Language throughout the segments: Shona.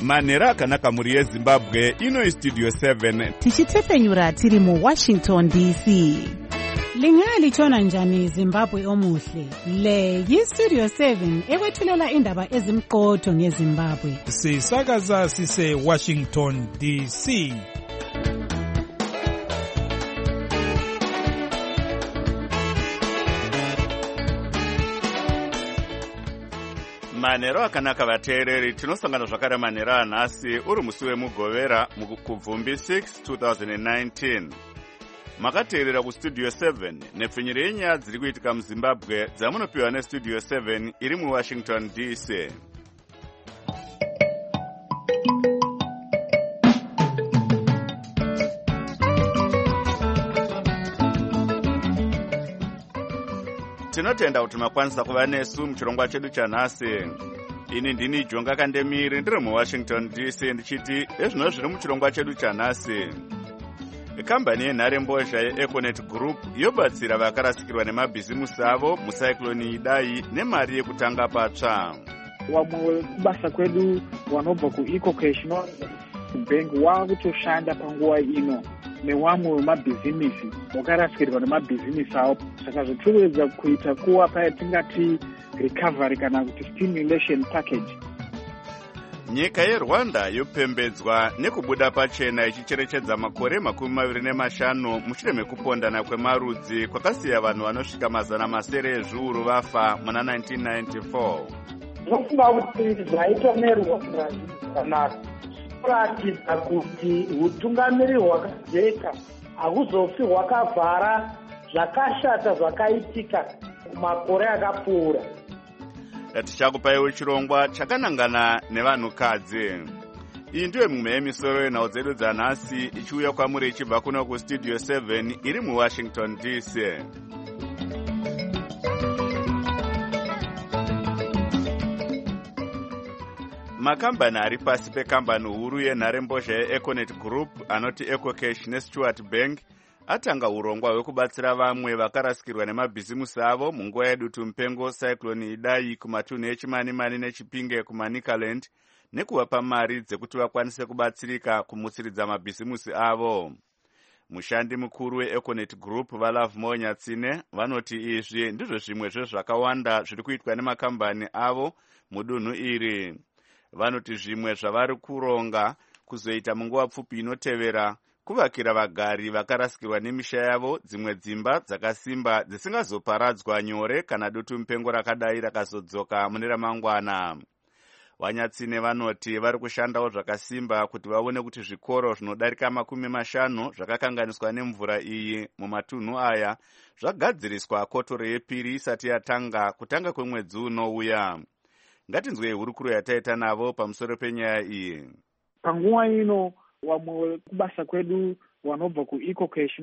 manhero akanaka muri yezimbabwe. Ino istudio 7 tichitefenyura tiri muWashington DC. Lingalitshona njani Zimbabwe omuhle? Le yiStudio 7 ekwethulela indaba ezimqotho ngeZimbabwe. Sisakaza sise Washington DC. manhero akanaka vateereri. Tinosangana zvakare manhero anhasi uri musi wemugovera kubvumbi 6 2019. Makateerera kustudio 7 nepfenyero yenyaya dziri kuitika muZimbabwe dzamunopiwa nestudio 7 iri muWashington DC. Tinotenda kuti makwanisa kuva nesu muchirongwa chedu chanhasi. Ini ndini Jonga Kandemiri ndiri muWashington DC ndichiti ezvino zviri muchirongwa chedu chanhasi. Kambani yenharembozha yeEconet Group yobatsira vakarasikirwa nemabhizimusi avo mucyclone Idai nemari yekutanga patsva. Wamwe kubasa kwedu wanobva kuEcocash Bank wakutoshanda panguva ino newamwe wemabhizimisi wakarasikirwa nemabhizimisi avo. Saka zvotovedza kuita kuwa payatingati recovery kana kuti stimulation package. Nyika yeRwanda yopembedzwa nekubuda pachena ichicherechedza makore 25 mushure mekupondana kwemarudzi kwakasiya vanhu vanosvika 700 ezviuru vafa muna 1994. Zvofunga kuti zvaitwa neRwanda zvakanaka. Kuratidza kuti utungamiri hwakajeka hakuzofi hwakavhara zvakashata zvakaitika makore akapfuura. Tichakupaiwo chirongwa chakanangana nevanhukadzi. Iyi ndiyo mimwe yemisoro yenhau dzedu dzanhasi ichiuya kwamuri ichibva kuno kustudio 7 iri muWashington DC. Makambani ari pasi pekambani huru yenharembozha yeEconet Group anoti Ecocash neStuart Bank atanga urongwa hwekubatsira vamwe vakarasikirwa nemabhizimusi avo munguva yedutu mupengo cyclone Idai kumatunhu eChimanimani neChipinge kuManicaland nekuvapa mari dzekuti vakwanise kubatsirika kumutsiridza mabhizimusi avo. Mushandi mukuru weEconet Group vaLove Monyatsine vanoti izvi ndizvo zvimwe zvezvakawanda zviri kuitwa nemakambani avo mudunhu iri. Vanoti zvimwe zvavari kuronga kuzoita munguva pfupi inotevera kuvakira vagari vakarasikirwa nemisha yavo dzimwe dzimba dzakasimba dzisingazoparadzwa nyore kana dutu mupengo rakadai rakazodzoka mune ramangwana. Wanyatsine vanoti vari kushandawo zvakasimba kuti vaone kuti zvikoro zvinodarika 50 zvakakanganiswa nemvura iyi mumatunhu aya zvagadziriswa kotoro yepiri isati yatanga kutanga kwemwedzi unouya. Ngatinzwe hurukuro yataita navo pamusoro penyaya iyi. Panguva ino wamwe kubasa kwedu wanobva kuEcocash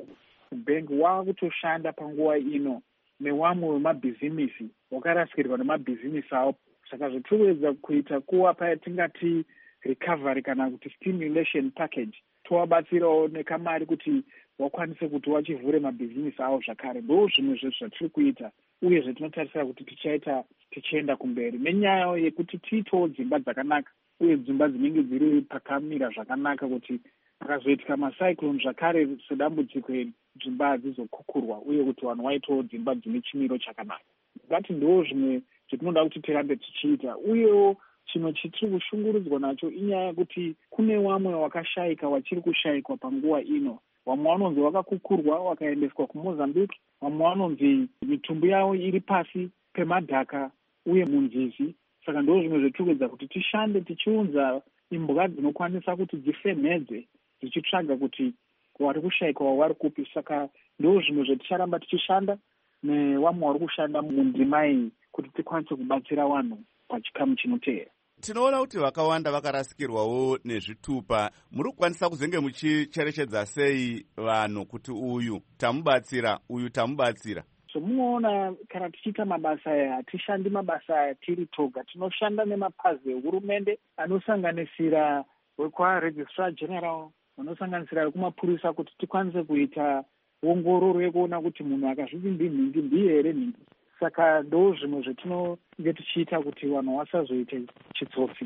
Bank wakutoshanda panguva ino newamwe wemabhizimisi wakarasikirwa nemabhizimisi avo. Saka zvotovedza kuita kuwa payatingati recovery kana kuti stimulation package. Towabatsirawo nekamari kuti wakwanise kuti wachivhure mabhizimisi avo zvakare. Ndo zvimwe zvatiri kuita uye zvetinotarisira kuti tichienda kumberi nenyaya yekuti tiitewo dzimba dzakanaka uye dzimba dzinenge dziri pakamira zvakanaka kuti pakazoitika macyclone zvakare sedambudziko dzimba hadzizokukurwa uye kuti vanhu vaitewo dzimba dzine chimiro chakanaka. Ngati ndo zvimwe zvetinoda kuti tirambe tichiita. Uyewo chimwe chitiri kushungurudzwa nacho inyaya yekuti kune wamwe wakashayika wachiri kushayikwa panguva ino. Vamwe vanonzi wakakukurwa wakaendeswa kuMozambique, vamwe vanonzi mitumbu yavo iri pasi pemadhaka uye munzizi. Saka ndo zvimwe zvetikuedza kuti tishande tichiunza imbwa dzinokwanisa kuti dzifemhedze dzichitsvaga kuti vari kushayikwa vari kupi. Saka ndo zvimwe zveticharamba tichishanda nevamwe vari kushanda mundima iyi kuti tikwanise kubatsira vanhu pachikamu chinoteera. Tinoona kuti vakawanda vakarasikirwawo nezvitupa. Muri kukwanisa kuzenge muchicherechedza sei vanhu kuti uyu tamubatsira, uyu tamubatsira? Munoona kana tichiita mabasa aya hatishandi mabasa aya tiri toga. Tinoshanda nemapazi ehurumende anosanganisira wekwaRegistrar General, anosanganisira wekumapurisa kuti tikwanise kuita ongororo yekuona kuti munhu akazviti nhindi ndiye here nhindi. Saka ndo zvimwe zvetinenge tichiita kuti vanhu vasazoite chitsotsi.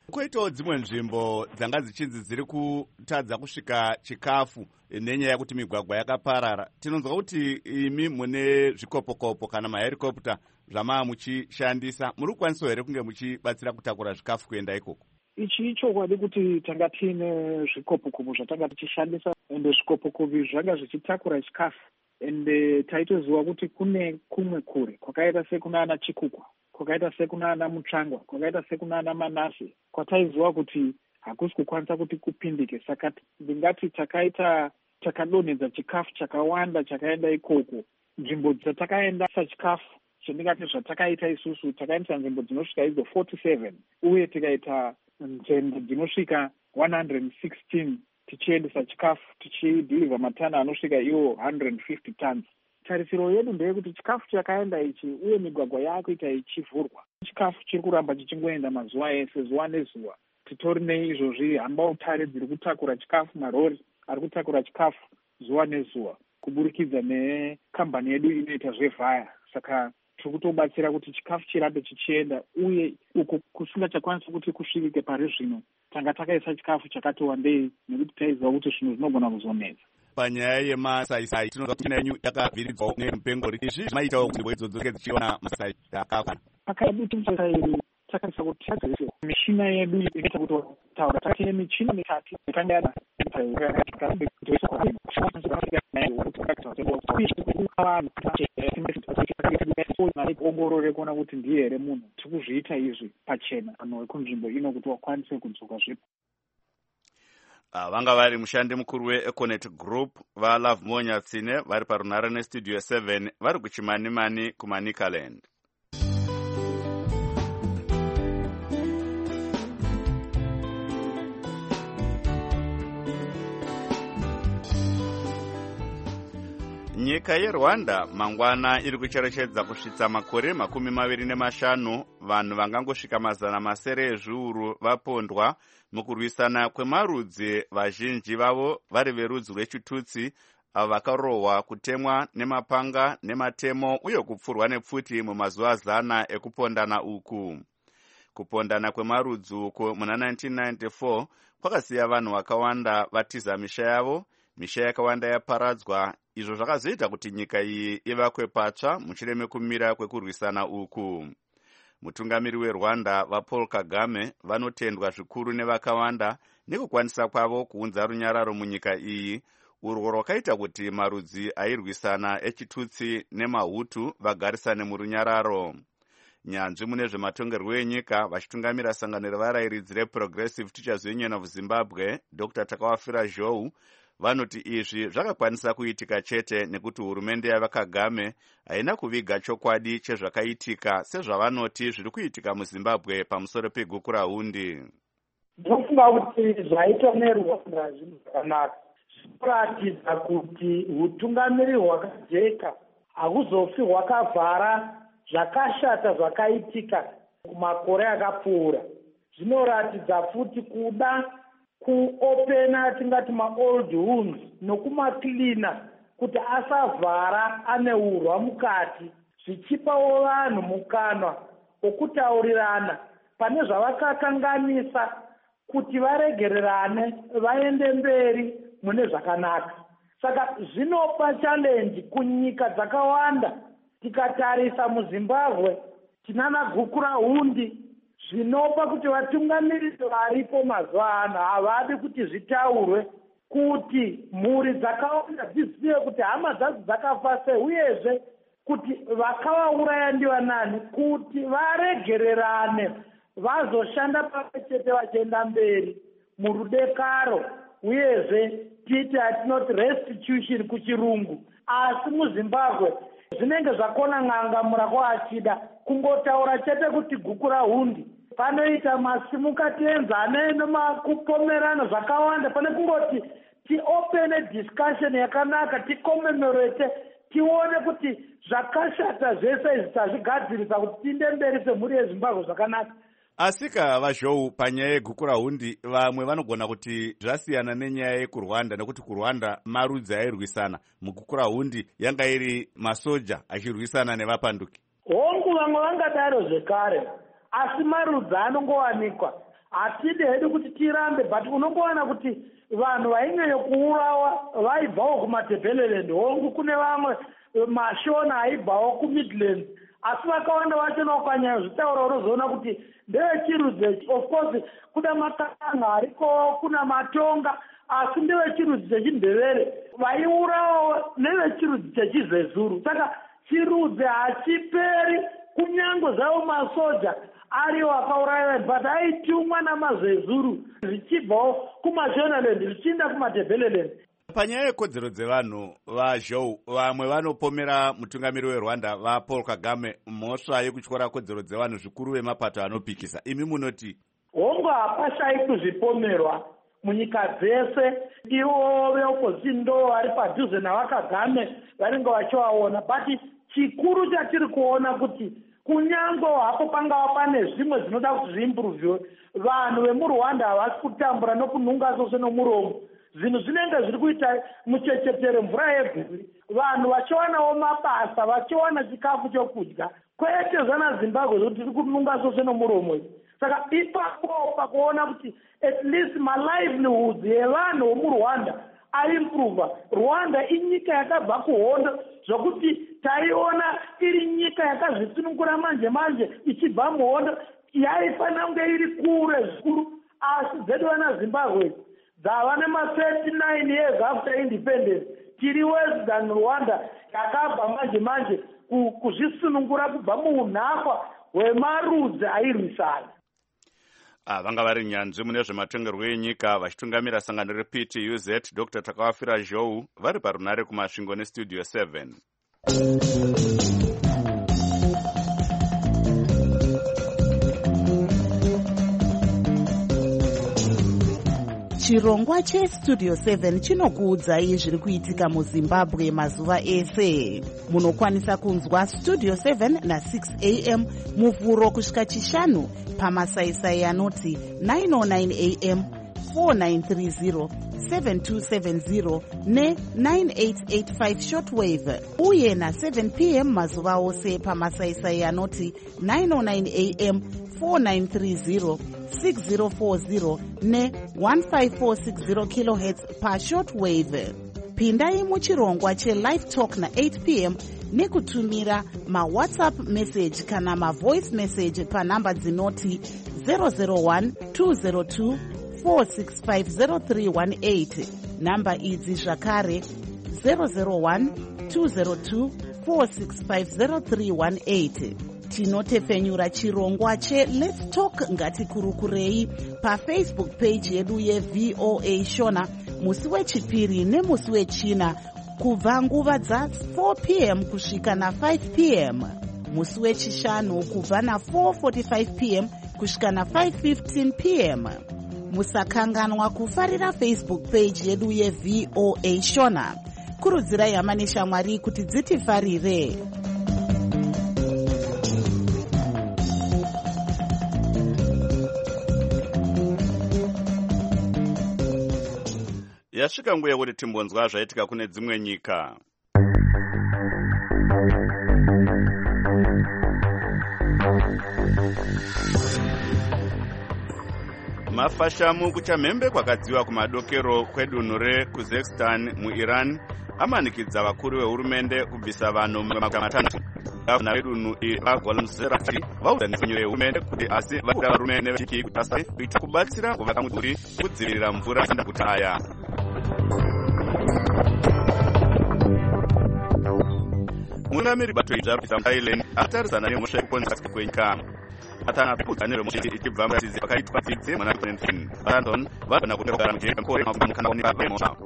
Koitawo dzimwe nzvimbo dzanga dzichinzi dziri kutadza kusvika chikafu nenyaya yekuti migwagwa yakaparara. Tinonzwa kuti imi mune zvikopokopo kana maherikopta zvama muchishandisa, muri kukwanisawo here kunge muchibatsira kutakura zvikafu kuenda ikoko? Ichi ichokwadi kuti tanga tiine zvikopokopo zvatanga tichishandisa, ende zvikopokopo zvanga zvichitakura chikafu, ende taitoziva kuti kune kumwe kure kwakaita sekunana Chikukwa, kwakaita sekunana Mutsvangwa, kwakaita sekunana Manase, kwataiziva kuti hakusi kukwanisa kuti kupindike. Saka ndingati takadonhedza chikafu chakawanda chakaenda ikoko. Nzvimbo dzatakaendesa chikafu, chandingati zvatakaita isusu, takaendesa nzvimbo dzinosvika idzo 47 uye tikaita nzvimbo dzinosvika 116 tichiendesa chikafu, tichidhilivha matana anosvika iwo 150 tons. Tarisiro yedu ndeyekuti chikafu chakaenda ichi uye migwagwa yakuita ichivhurwa, chikafu chiri kuramba chichingoenda mazuva ese, zuva nezuva. Titori neizvozvi hambautare dziri kutakura chikafu, marori ari kutakura chikafu zuva nezuva kuburikidza nekambani yedu inoita zvevhaya. Saka tiri kutobatsira kuti chikafu chirambe chichienda, uye uko kusingachakwanisi kuti kusvikike pari zvino tanga takaisa chikafu chakati wandei nekuti taiziva kuti zvinhu zvinogona kuzonetsa. Panyaya yemasaisai tinonzwa kuti yenyu yakavhiridzwawo nemupengo. Izvi maitawo kuti nzvimbo idzodzo dzichiona masaisai akakwana. Pakaidu timusaisai takaisa kuti tadzise mishina yedu inoita kuti taura takatine michina mitatu yakangana ongorore kuona kuti ndiye here munhu. Tiri kuzviita izvi pachena vanhu vekunzvimbo ino kuti vakwanise kudzoka zvipo. Vanga vari mushandi mukuru weEconet Group vaLove Monyatsine vari parunhare nestudio 7 vari kuChimanimani kuManicaland. Nyika yeRwanda mangwana iri kucherechedza kusvitsa makore 25 vanhu vangangosvika 700 ezviuru vapondwa mukurwisana kwemarudzi, vazhinji vavo vari verudzi rwechitutsi, avo vakarohwa, kutemwa nemapanga nematemo uye kupfurwa nepfuti mumazuva 100 ekupondana uku. Kupondana kwemarudzi uku muna 1994 kwakasiya vanhu vakawanda vatiza misha yavo, misha yakawanda yaparadzwa. Izvo zvakazoita kuti nyika iyi ivakwe patsva mushure mekumira kwekurwisana uku. Mutungamiri weRwanda vaPaul Kagame vanotendwa zvikuru nevakawanda nekukwanisa kwavo kuunza runyararo munyika iyi, urwo rwakaita kuti marudzi airwisana echitutsi nemahutu vagarisane murunyararo. Nyanzvi mune zvematongerwo enyika vachitungamira sangano revarairidzi reProgressive Teachers Union of Zimbabwe, Dr. Takawafira Zhou, vanoti izvi zvakakwanisa kuitika chete nekuti hurumende yavaKagame haina kuviga chokwadi chezvakaitika sezvavanoti zviri kuitika muZimbabwe pamusoro pegukurahundi. Ndinofunga kuti zvaitwa neRwanda zvinhu zvakanaka. Zvinoratidza kuti utungamiri hwakajeka hakuzofi hwakavhara zvakashata zvakaitika kumakore akapfuura. Zvinoratidza futi kuda kuopena tingati maold wounds nokumaklina kuti asavhara ane urwa mukati, zvichipawo vanhu mukanwa wokutaurirana pane zvavakakanganisa kuti varegererane vaende mberi mune zvakanaka. Saka zvinopa challenge kunyika dzakawanda. Tikatarisa muZimbabwe tinana Gukurahundi, zvinopa kuti vatungamiriri varipo mazuva ano havadi kuti zvitaurwe kuti mhuri dzakawanda dzizive kuti hama dzadzo dzakafa sei, uyezve kuti vakavauraya ndivanani, kuti varegererane vazoshanda pamwe chete vachienda mberi murudekaro, uyezve titi hatinoti restitution kuchirungu. Asi muZimbabwe zvinenge zvakona n'anga kwachida kungotaura chete kuti Gukurahundi, panoita masimukati enzane nemakupomerana zvakawanda, pane kungoti tiopene discussion yakanaka, tikomemorete, tione kuti zvakashata zvese izvi tazvigadzirisa kuti tiende mberi semhuri yeZimbabwe zvakanaka. Asika vaZhou, panyaya yegukurahundi vamwe vanogona kuti zvasiyana nenyaya yekurwanda, nekuti kurwanda marudzi airwisana, mugukurahundi yanga iri masoja achirwisana nevapanduki. Hongu vamwe vangadaro zvekare, asi marudzi anongowanikwa. hatidi hedu kuti tirambe, but unongowana kuti vanhu vainyanya kuurawa vaibvawo kumadhebheleland hongu, kune vamwe mashona aibvawo kumidlands, asi vakawanda vacho panyaya zvitaura unozoona kuti ndevechirudzi. Of course kuna makanga ariko, kuna matonga, asi ndevechirudzi chechindevere vaiurawo nevechirudzi chechizezuru. Saka chirudzi hachiperi, kunyange zvavo masoja ariwo akaurayiwa, but aitumwa namazezuru zvichibvawo kumashonaland zvichienda kumadhebheleland. Panyaya yekodzero dzevanhu vaZhou, vamwe vanopomera mutungamiri weRwanda vaPaul Kagame mhosva yekutyora kodzero dzevanhu zvikuru vemapato anopikisa. Imi munoti? Hongu hapashai kuzvipomerwa munyika dzese. Ivo veopposition ndo vari padhuze navaKagame vanenge vachivaona, but chikuru chatiri kuona kuti kunyange hapo pangava pane zvimwe zvinoda kuti zviimpuruviwe, vanhu vemurwanda havasi kutambura nokunhunga sose nomuromo. Zvinhu zvinenge zviri kuita muchechetere mvura yeguri, vanhu vachionawo mabasa, vachiona chikafu chokudya, kwete zvanaZimbabwe zvokuti tiri kunhunga sose nomuromo. Saka ipapo pakuona kuti at least malivelihood yevanhu vomurwanda aimprova. Rwanda inyika yakabva kuhondo zvokuti taiona iri nyika yakazvisunungura manje manje ichibva muhondo, yaifanira kunge iri kure zvikuru, asi dzedu vanaZimbabwe dzava nema-39 years after independence, tiri worse than Rwanda yakabva manje manje kuzvisunungura kubva muunhakwa hwemarudzi airwisana. Vanga vari nyanzvi mune zvematongerwo enyika vachitungamira sangano rePTUZ, Dr. Takawafira Zhou, vari parunare kumasvingo nestudio 7. Chirongwa chestudio 7 chinokuudzai zviri kuitika muZimbabwe mazuva ese. Munokwanisa kunzwa studio 7 na6 am muvhuro kusvika chishanu pamasaisai anoti 909 am, 4930, 7270 ne9885 shortwave, uye na7 pm mazuva ose pamasaisai anoti 909 am, 4930, 6040 ne1546 kHz pashortwave. Pindai muchirongwa chelive talk na8 pm nekutumira mawhatsapp message kana mavoice message panhamba dzinoti 001 202 4650318. Namba idzi zvakare 001 202 4650318. Tinotefenyura chirongwa cheLet's Talk ngatikurukurei pafacebook page yedu yeVOA Shona musi wechipiri nemusi wechina kubva nguva dza4 pm kusvika na5 pm, musi wechishanu kubva na4:45 pm kusvika na5:15 pm. Musakanganwa kufarira Facebook page yedu yeVOA Shona. Kurudzirai hama neshamwari kuti dzitifarire. Yasvika nguva yekuti timbonzwa zvaitika kune dzimwe nyika. Mafashamu kuchamhembe kwakadziwa kumadokero kwedunhu reKazakhstan muIran amanikidza vakuru vehurumende kubvisa vanhu matanhatu. Gavana wedunhu Ghulam Zerati vaudza nefunyo yehurumende kuti asi vakuda varume nevechiki kutasa kuita kubatsira kuvakamudhuri kudzivirira mvura inda kutaya. Munamiri bato ijabisa Thailand atarisana nemhosva yekuponesa kwenyika. Atana kudzanira mushindi ichibva masizi pakaitwa dzidzi mwana 2019. Brandon vagona kutogara mujeka kore mukana woni vemhosva.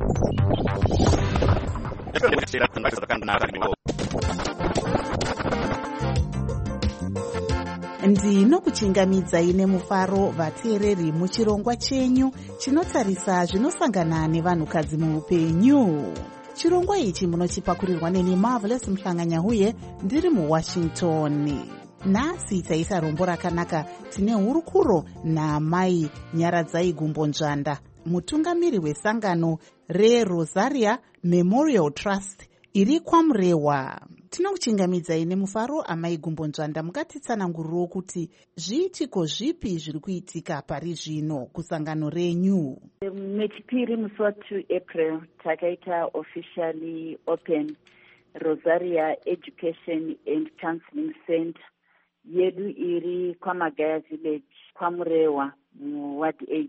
Ndinokuchingamidzai nemufaro vateereri muchirongwa chenyu chinotarisa zvinosangana nevanhukadzi muupenyu. Chirongwa ichi munochipakurirwa neni Marvelous Mhlanganyahuye ndiri muWashington. Nhasi taisa rombo rakanaka, tine hurukuro naamai Nyaradzai Gumbo Nzvanda, mutungamiri wesangano reRosaria Memorial Trust iri kwaMurewa. Tinokuchingamidzai nemufaro amai Gumbo Nzvanda. Mukatitsananguriro kuti zviitiko zvipi zviri kuitika pari zvino kusangano renyu? Nechipiri musi wa2 April takaita officially open Rosaria Education and Counseling Center yedu iri kwaMagaya Village kwaMurewa muWard 8.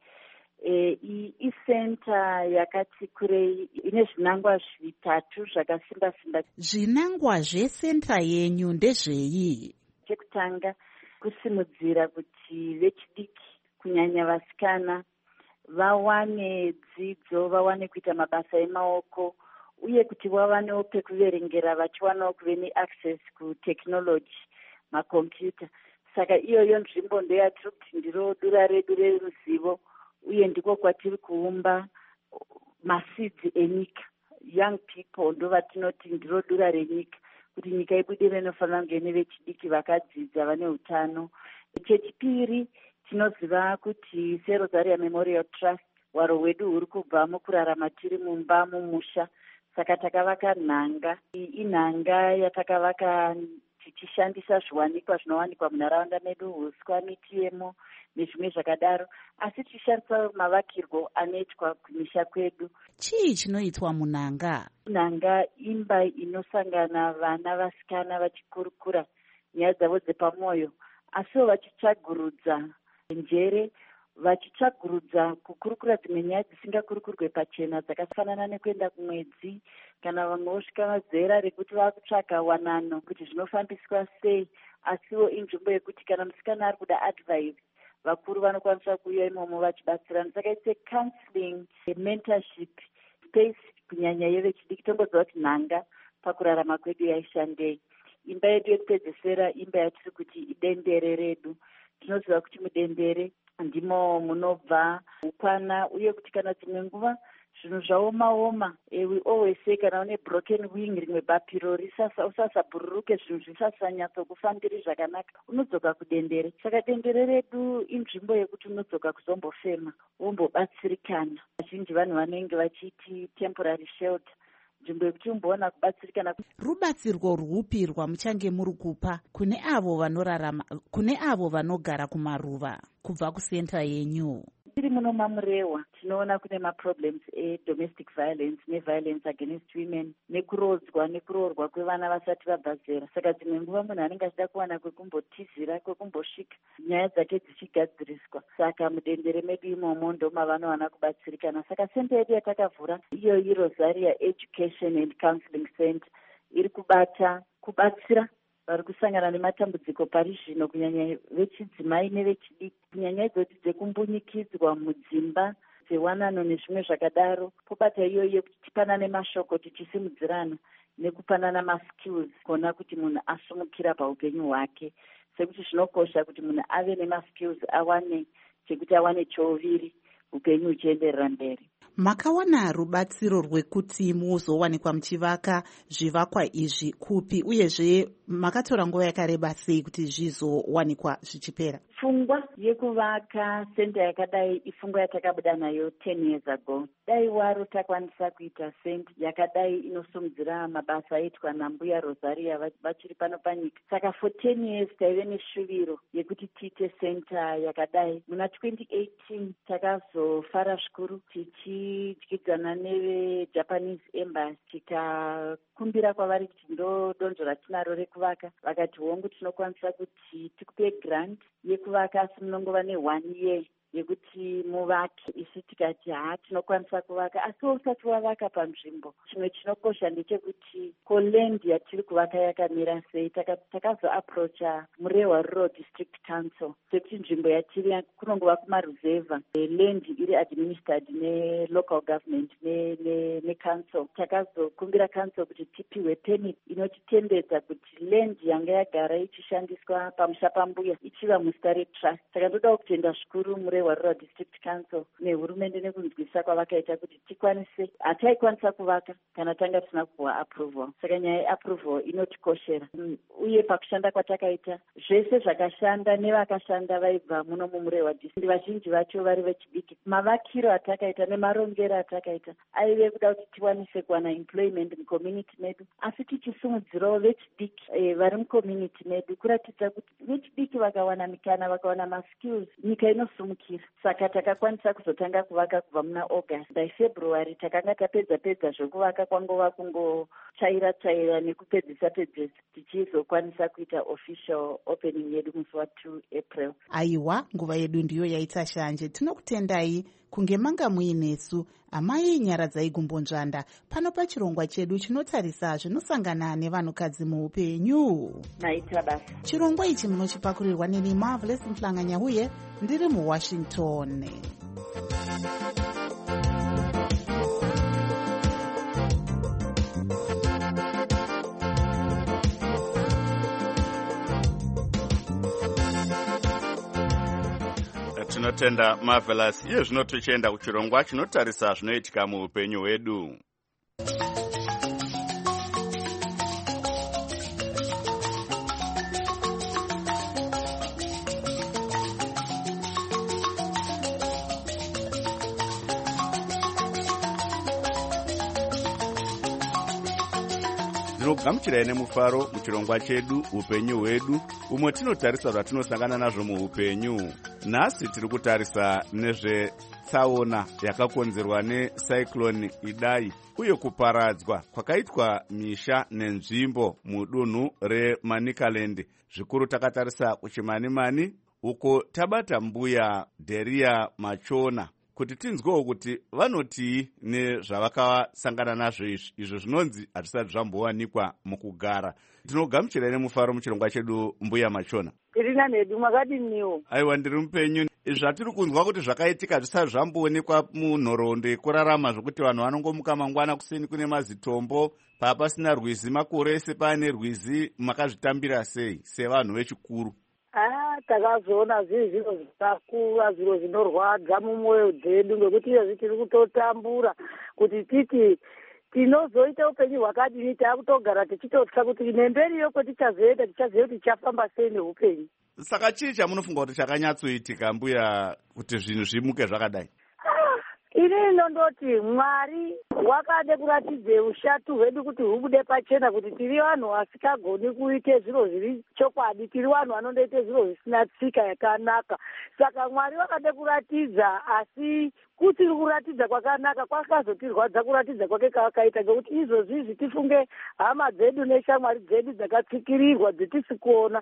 Isenta yakati kurei ine zvinangwa zvitatu zvakasimba simba. Zvinangwa zvesenta yenyu ndezvei? Chekutanga kusimudzira kuti vechidiki kunyanya vasikana vawane dzidzo, vawane kuita mabasa emaoko, uye kuti vawanewo pekuverengera vachiwanawo kuve neaccess kutekinoloji, makombiyuta. Saka iyoyo nzvimbo ndoyatiri kuti ndiro dura redu reruzivo, uye ndiko kwatiri kuumba masidzi enyika. Young people ndo vatinoti ndiro dura renyika, kuti nyika ibudire inofanira kunge nevechidiki vakadzidza vane utano. Chechipiri, tinoziva kuti seRosaria Memorial Trust waro wedu huri kubva mukurarama tiri mumba mumusha, saka takavaka nhanga. Inhanga yatakavaka tichishandisa zviwanikwa zvinowanikwa munharaunda medu, huswa, miti yemo nezvimwe zvakadaro, asi tichishandisa mavakirwo anoitwa kumisha kwedu. Chii chinoitwa munhanga? Nhanga imba inosangana vana vasikana vachikurukura nyaya dzavo dzepamwoyo, asiwo vachitsvagurudza njere, vachitsvagurudza kukurukura dzimwe nyaya dzisingakurukurwe pachena, dzakafanana nekuenda kumwedzi, kana vamwe vosvika mazera rekuti vakutsvaga wanano kuti zvinofambiswa sei. Asiwo inzvimbo yekuti kana musikana ari kuda advice, vakuru vanokwanisa kuuya imomo vachibatsirana. Saka it's a counseling, a mentorship space kunyanya yevechidiki. Tomboziva kuti nhanga pakurarama kwedu yaishandei. Imba yedu yekupedzesera imba yatiri kuti idendere redu. Tinoziva kuti mudendere ndimo munobva ukwana, uye kuti kana dzimwe nguva zvinhu zvaoma, we always say kana une broken wing, rimwe bapiro usasabhururuke, zvinhu zvisasanyatsokufambiri zvakanaka, unodzoka kudendere. Saka dendere redu inzvimbo yekuti unodzoka kuzombofema, wombobatsirikana. Vazhinji vanhu vanenge vachiti temporary shelter, nzvimbo yekuti umboona kubatsirikana. Rubatsirwo rwupi rwamuchange muri kupa kune avo vanorarama, kune avo vanogara kumaruva kubva kusenta yenyu? Tiri muno maMurewa tinoona kune maproblems edomestic violence neviolence against women, nekurodzwa nekuroorwa kwevana vasati vabva zera. Saka dzimwe nguva munhu anenge achida kuwana kwekumbotizira, kwekumbosvika, nyaya dzake dzichigadziriswa. Saka mudendere medu imomo ndo mavanowana kubatsirikana. Saka senta yedu yatakavhura iyo iRosaria Education and Counseling Center iri kubatsira vari kusangana nematambudziko pari zvino, kunyanya vechidzimai nevechidiki, kunyanya idzoti dzekumbunyikidzwa mudzimba dzewanano nezvimwe zvakadaro. Pobata iyoyo kuti tipanane mashoko tichisimudzirana nekupanana maskills kuona kuti munhu asumukira paupenyu hwake, sekuti zvinokosha kuti munhu ave nemaskills, awane chekuti awane choviri, upenyu huchienderera mberi. Makawana rubatsiro rwekuti muzowanikwa muchivaka zvivakwa izvi kupi, uyezve makatora nguva yakareba sei kuti zvizowanikwa zvichipera? Pfungwa yekuvaka senta yakadai ifungwa yatakabuda nayo 10 years ago. Dai waro takwanisa kuita senta yakadai inosumudzira mabasa aitwa nambuya Rosaria vachiri pano panyika. Saka for 10 years taive neshuviro yekuti tiite senta yakadai. Muna 2018 takazofara zvikuru tichidyidzana neveJapanese Embassy, tikakumbira kwavari kuti ndo donzvo ratinaro rekuvaka. Vakati hongu tinokwanisa kuti tikupe grant yekuvaka, asi munongova ne1 year yekuti muvake. Isi tikati tinokwanisa kuvaka, asi usati wavaka panzvimbo, chimwe chinokosha ndechekuti land yatiri kuvaka yakamira sei. Takazoaproacha Murewa Rural District Council sekuti nzvimbo yatiri kunongova kumaruzeva, land iri administered nelocal government necouncil. Takazokumbira council kuti tipiwe permit inotitendedza kuti land yanga yagara ichishandiswa pamusha pambuya ichiva musita retrust. Saka ndoda kutenda zvikuru Murewa hwarura district council nehurumende nekunzwisisa kwavakaita kuti tikwanise, hataikwanisa kuvaka kana tanga tisina kupuwa approval. Saka nyaya yeapproval inotikoshera, uye pakushanda kwatakaita zvese zvakashanda nevakashanda vaibva muno mumurehwa district vazhinji vacho vari vechidiki. Mavakiro atakaita nemarongero atakaita aive kuda kuti tikwanise kuwana employment mucommunity medu, asi tichisimudzirawo vechidiki vari mucommunity medu kuratidza kuti vechidiki vakawana mikana, vakawana maskills, nyika inosumukira. Saka takakwanisa kuzotanga kuvaka kubva muna August. By February takanga tapedza zvokuvaka kwangova kungotsvaira nekupedzisa tichizokwanisa kuita official opening yedu musi wa2 April. Aiwa, nguva yedu ndiyo yaita shanje. Tinokutendai kunge manga muinesu amai Nyaradzai Gumbonzvanda pano pachirongwa chedu chinotarisa zvinosangana nevanhukadzi muupenyu. Naita basa. Chirongwa ichi munochipakurirwa neni Marvelous Mhlanganya uye ndiri muWashington. Tinotenda Marvelous. Iye zvino tichienda kuchirongwa chinotarisa zvinoitika muupenyu hwedu. Ndinogamuchirai nemufaro muchirongwa chedu upenyu hwedu, umwe tinotarisa zvatinosangana nazvo muupenyu. Nhasi tiri kutarisa nezvetsaona yakakonzerwa necyclone Idai uye kuparadzwa kwakaitwa misha nenzvimbo mudunhu reManicaland. Zvikuru takatarisa kuchimanimani uko tabata mbuya Deria Machona kuti tinzwewo kuti vanotii nezvavakasangana nazvo izvo zvinonzi hazvisati zvambowanikwa mukugara. Tinogamuchirai nemufaro muchirongwa chedu mbuya Machona. Irina nedu makadiniwo. Aiwa, ndiri mupenyu. Zvatiri kunzwa kuti zvakaitika zvisati zvamboonekwa munhoroondo yekurarama zvokuti vanhu vanongomuka mangwana kuseni kune mazitombo papasina rwizi makore ese paane rwizi, makazvitambira sei sevanhu vechikuru? Takazoona zviro zvakakura, zviro zvinorwadza mumwoyo dzedu ngekuti izvezvi tiri kutotambura kuti titi tinozoita upenyu hwakadini. Taakutogara tichitotya kuti nemberiyo kwetichazoenda tichaziva kuti tichafamba sei neupenyu. Saka chii chamunofunga kuti chakanyatsoitika mbuya kuti zvinhu zvimuke zvakadai? Ini ndoti Mwari wakade kuratidze ushatu hwedu kuti hubude pachena kuti tiri vanhu vasikagoni kuite zviro zviri chokwadi, tiri vanhu vanondoite zviro zvisina tsika yakanaka. Saka Mwari wakade kuratidza, asi kuti kuratidza kwakanaka kwakazotirwadza kuratidza kwake kawakaita, ngekuti izvozvi tifunge hama dzedu neshamwari dzedu dzakatsikirirwa dzetisikuona,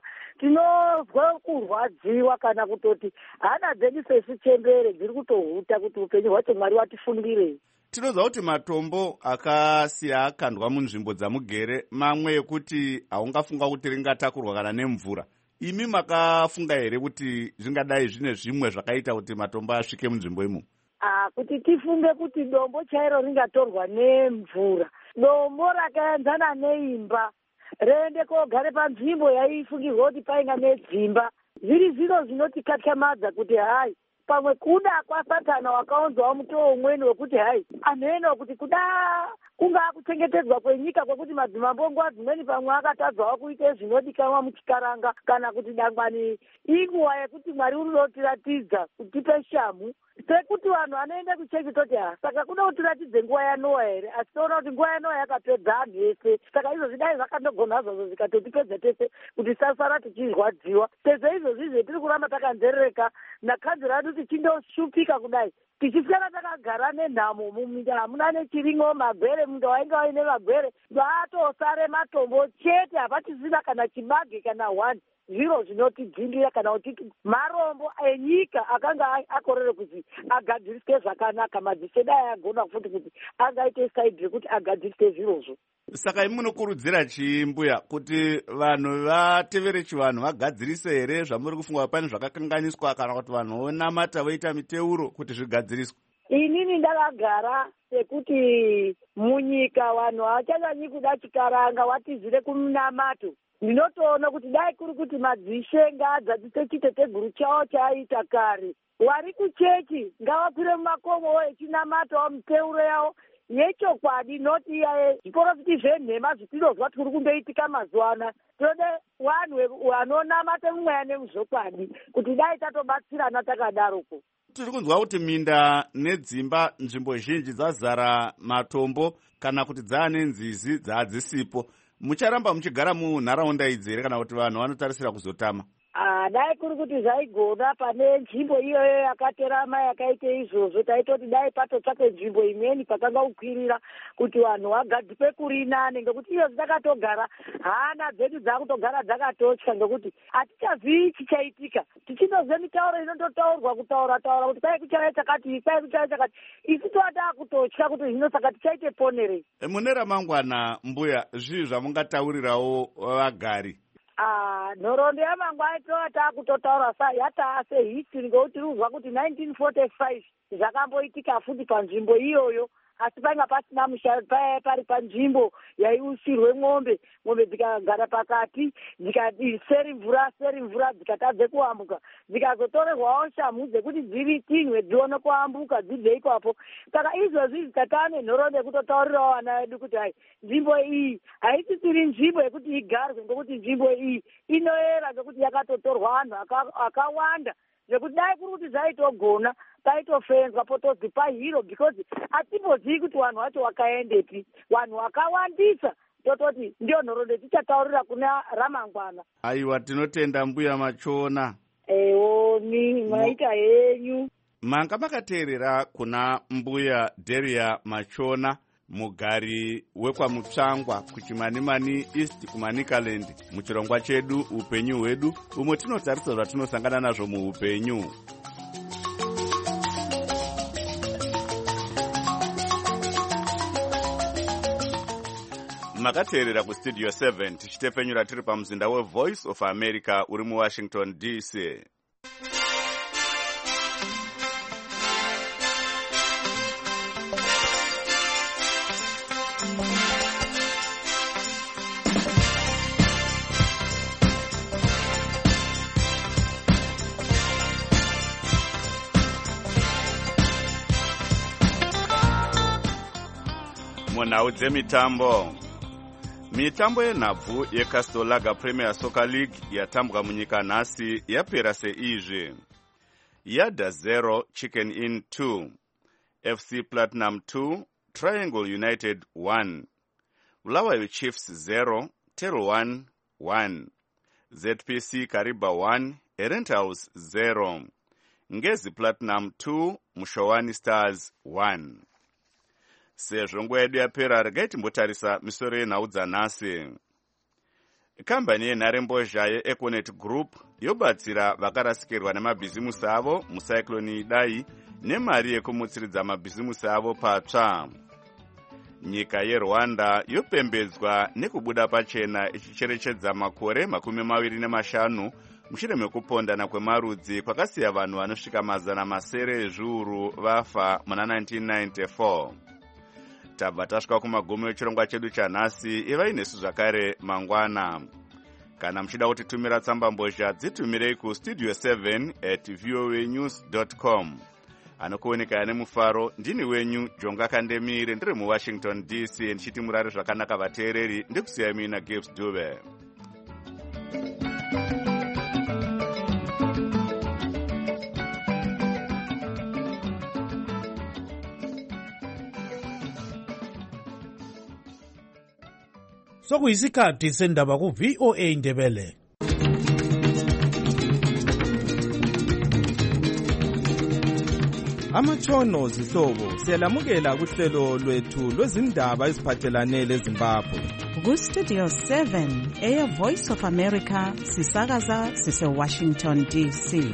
tinozwa kurwadziwa kana kutoti hana dzedu sesu chembere dziri kutohuta kuti upenyu hwacho Mwari watifungirei. Tinoziva kuti matombo akasiya akandwa munzvimbo dzamugere, mamwe ekuti haungafunga kuti ringatakurwa kana nemvura. Imi makafunga here kuti zvingadai zvine zvimwe zvakaita kuti matombo asvike munzvimbo imo? Kuti tifunge kuti dombo chairo ringatorwa nemvura, dombo rakaenzana neimba rende kogare panzvimbo yaifungirwa kuti painga nedzimba, zviri zviro zvinotikatyamadza kuti hai pamwe kuda kwaSatana wakaonzawo mutoo umweni wekuti hai anhu eno kuti kuda kungaa kuchengetedzwa kwenyika kwekuti madzimambo nguva dzimweni pamwe akatadzawo kuite zvinodikanwa muchikaranga, kana kuti dangwani inguva yekuti Mwari unotiratidza kutipe shamhu sekuti vanhu vanoenda kuchechi toti saka kuda kutiratidze nguva yaNoa here, asi toona kuti nguva yaNoa yakapedza anhu ese. Saka izvozvi dai zvakandogona zvazvo zvikatotipedza tese kuti tisasara tichirwadziwa. Sezvo izvozvi zvetiri kuramba takanzerereka nakanziro radu tichindoshupika kudai tichifara takagara nenhamo muminda hamuna nechiringo magwere, munda wainga waine magwere vatosare matombo chete, hapatisina kana chibage kana hwani. Zviro zvinotidhindira kana kuti marombo enyika akanga akorere kuti agadziriswe zvakanaka, madziso dai agona futi kuti angaite saidi rekuti agadziriswe zvirozvo. Saka imi munokurudzira chimbuya kuti vanhu vatevere chivanhu vagadzirise here zvamuri kufunga pane zvakakanganiswa, kana kuti vanhu vonamata voita miteuro kuti zvigadziriswe? Inini ndakagara sekuti munyika vanhu havachanyanyi kuda chikaranga, watizire kumunamato. ndinotoona kuti dai kuri kuti madzishe ngaadzadzise chiteteguru chawo chaaita kare. Wari kuchechi ngavakwire mumakomo echinamatawo miteuro yawo yechokwadi, noti iyaye zviporofiti zvenhema zvitinozwa tiri kundoitika mazuva ana. Tode vanhu vanonamata mumweya nemuzvokwadi kuti dai tatobatsirana takadaroko. Tiri kunzwa kuti minda nedzimba nzvimbo zhinji dzazara matombo kana kuti dzaane nzizi dzaadzisipo. Mucharamba muchigara munharaunda idzi here kana kuti vanhu vanotarisira kuzotama? Dai kuri kuti zvaigona pane nzvimbo iyoyo yakaterama yakaite izvozvo, taitoti dai patotsvake nzvimbo imweni pakanga kukwirira kuti vanhu vagadzikwe kuri nane, ngekuti iyo takatogara hana dzedu dzakutogara dzakatotya, ngekuti hatichazivi chichaitika. Tichinoziva mitauro inondotaurwa kutaura kuti kwai kuchaya chakati, kwai kuchaya chakati, isu toata kutotya kuti zvino saka tichaite ponerei. Mune ramangwana mbuya, zvii zvamungataurirawo vagari? Nhoroondo yamangwana taakutotaura yataa sehistory, ngekuti tirikuzwa kuti 1945 zvakamboitika futi panzvimbo iyoyo, asi panga pasina pari panzvimbo yaiusirwe mombe dzikagara pakati, dzikaseri mvura dzikatadze kuambuka, dzikazotorerwawo shamhu dzekuti dziritinwe dzione kuambuka dzibve ipapo. Saka izvozvi zikataa nenhoroondo yekutotaurirawo vana vedu kuti hai, nzvimbo iyi haisisiri nzvimbo yekuti igarwe, ngekuti nzvimbo iyi inoera ngekuti yakatotorwa vanhu akawanda, zvekuti dai kuri kuti zvaitogona taitofenzwa potodzi pahiro, because hatimbozivi kuti vanhu vacho vakaendepi. Vanhu vakawandisa tototi ndio nhoroondo tichataurira kuna ramangwana. Aiwa, tinotenda mbuya Machona. Eoni maita henyu. Manga makateerera kuna mbuya Deria Machona, mugari wekwamutsvangwa kuchimanimani East kuManicaland, muchirongwa chedu upenyu hwedu, umwe tinotarisa zvatinosangana nazvo muupenyu. Makateerera kustudio 7 tichitepfenyura tiri pamuzinda weVoice of America uri muWashington DC. Munhau dzemitambo. Mitambo yenhabvu yeCastle Lager Premier Soccer League yatambwa munyika nhasi yapera seizvi: Yada 0 Chicken Inn 2, FC Platinum 2, Triangle United 1, Bulawayo Chiefs 0, Tel 1, ZPC Kariba 1, Rentals 0, Ngezi Platinum 2, Mushowani Stars 1. Sezvo nguva yedu yapera, regai timbotarisa misoro yenhau dzanhasi. Kambani yenharembozha yeEconet Group yobatsira vakarasikirwa nemabhizimusi avo mucyclone Idai nemari yekumutsiridza mabhizimusi avo patsva. Nyika yeRwanda yopembedzwa nekubuda pachena ichicherechedza makore 25 mushure mekupondana kwemarudzi kwakasiya vanhu vanosvika 700 ezviuru vafa muna 1994. Tabva tasvika kumagumo echirongwa chedu chanhasi. Ivai nesu zvakare mangwana. Kana muchida kutitumira tsamba mbozha, dzitumirei kustudio 7@voanews.com. Anokuoneka ane mufaro, ndini wenyu Jonga Kandemire, ndiri muWashington DC, ndichiti murare zvakanaka vateereri, ndikusiyai mina Gibbs Dube. Sokuyisikhathi sendaba ku-VOA Indebele. Amatshono zihlobo, siyalamukela kuhlelo lwethu lwezindaba eziphathelane leZimbabwe. Ku-Studio 7 eyeVoice of America sisakaza sise-Washington DC.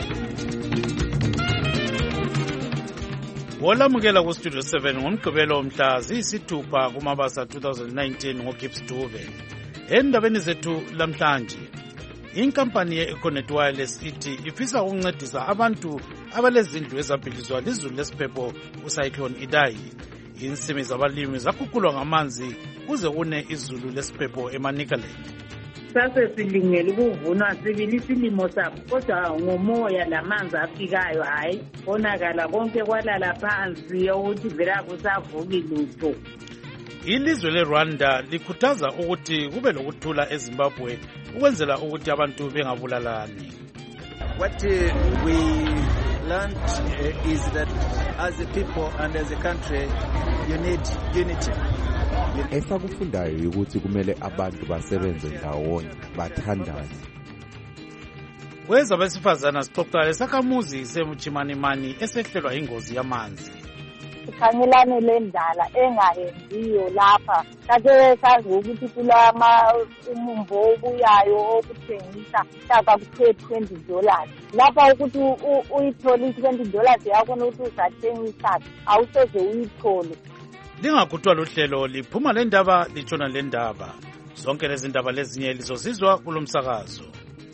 Wolamukela kuStudio 7 ngomgqibelo mhla ziyisithupha kumabasa 2019 ngoGibbs Dube. Endabeni zethu lamhlanje, inkampani ye-Econet Wireless ithi ifisa ukuncedisa abantu abalezindlu ezabhilizwa lizulu lesiphepho ucyclone Idai. Insimi zabalimi zaguqulwa ngamanzi kuze une izulu lesiphepho eManicaland. sasesilungele ukuvunwa sibili isilimo sabo kodwa ngomoya lamanzi afikayo hayi bonakala konke kwalala phansi ukuthi vele akusavuki lutho. Ilizwe leRwanda likhuthaza ukuthi kube lokuthula eZimbabwe ukwenzela ukuthi abantu bengabulalani. What we learned is that as a people and as a country you need unity. Esakufundayo ukuthi kumele abantu basebenze ndawonye bathandane. Kwezabesifazana sixoxa lesakhamuzi seMchimanimani esehlelwa ingozi yamanzi. Sikhangelane lendala engahendiyo lapha kade sazi ukuthi kulama umumbo obuyayo okuthengisa hlaka kuthe $20 lapha ukuthi uyithole $20 yakho ukuthi uzathengisa awuseze uyithole. Lingakhuthwa lohlelo liphuma lendaba litshona lendaba zonke lezi ndaba lezinye lizozizwa kulomsakazo.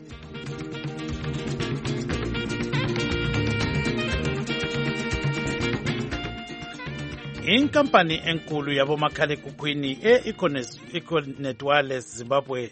Inkampani enkulu yabomakhalekhukhwini e-Econet Wireless Zimbabwe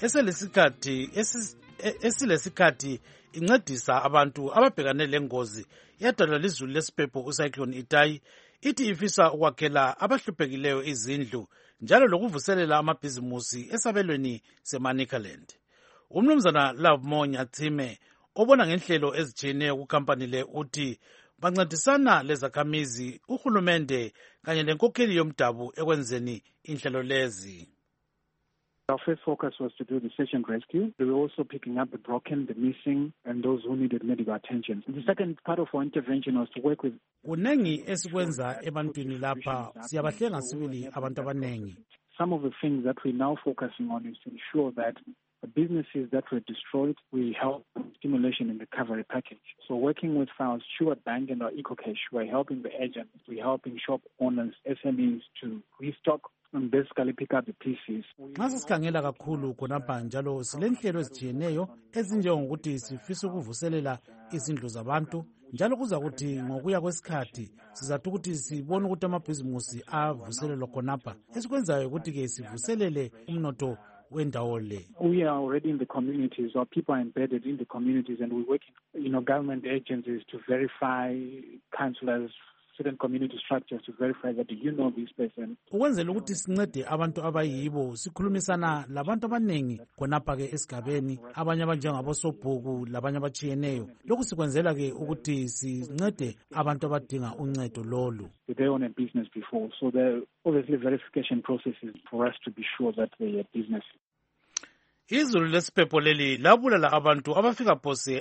esilesikhathi incedisa abantu ababhekane lengozi yadalwa lizulu lesiphepho uCyclone Idai ithi ifisa ukwakhela abahluphekileyo izindlu njalo lokuvuselela amabhizimusi esabelweni seManicaland. Umnumzana Lovemore Nyathime obona ngenhlelo ezitshiyeneyo kukampani le uthi bancedisana lezakhamizi uhulumende kanye lenkokheli yomdabu ekwenzeni inhlelo lezi. Our first focus was to do the search and rescue. We were also picking up the broken, the missing, and those who needed medical attention. The second part of our intervention was to work with... Kunengi esikwenza ebantwini lapha siyabahlenga sibili abantu abanengi. Some of the things that we're now focusing on is to ensure that the businesses that were destroyed, we help stimulation and recovery package. So working with our Stewart Bank and our EcoCash, we're helping the agents, we're helping shop owners, SMEs to restock and basically pick up the pieces. Nxa sikhangela kakhulu khonapha njalo silenhlelo ezitshiyeneyo ezinjengokuthi sifisa ukuvuselela izindlu zabantu njalo kuza kuthi ngokuya kwesikhathi sizathi ukuthi sibone ukuthi amabhizimusi avuselelwa khonapha esikwenzayo ukuthi ke sivuselele umnotho wendawo le. We are already in the communities, our people are embedded in the communities, and we're working, government agencies to verify, councillors, certain community structures to verify that this person. Ukwenzela ukuthi sincede abantu abayibo sikhulumisana labantu abanengi khonapha ke esigabeni abanye abanjengabo sobhuku labanye abachiyeneyo lokhu sikwenzela ke ukuthi sincede abantu abadinga uncedo lolu. They own a business before, so there obviously verification processes for us to be sure that they are business. Izulu lesiphepho leli labulala abantu abafika phose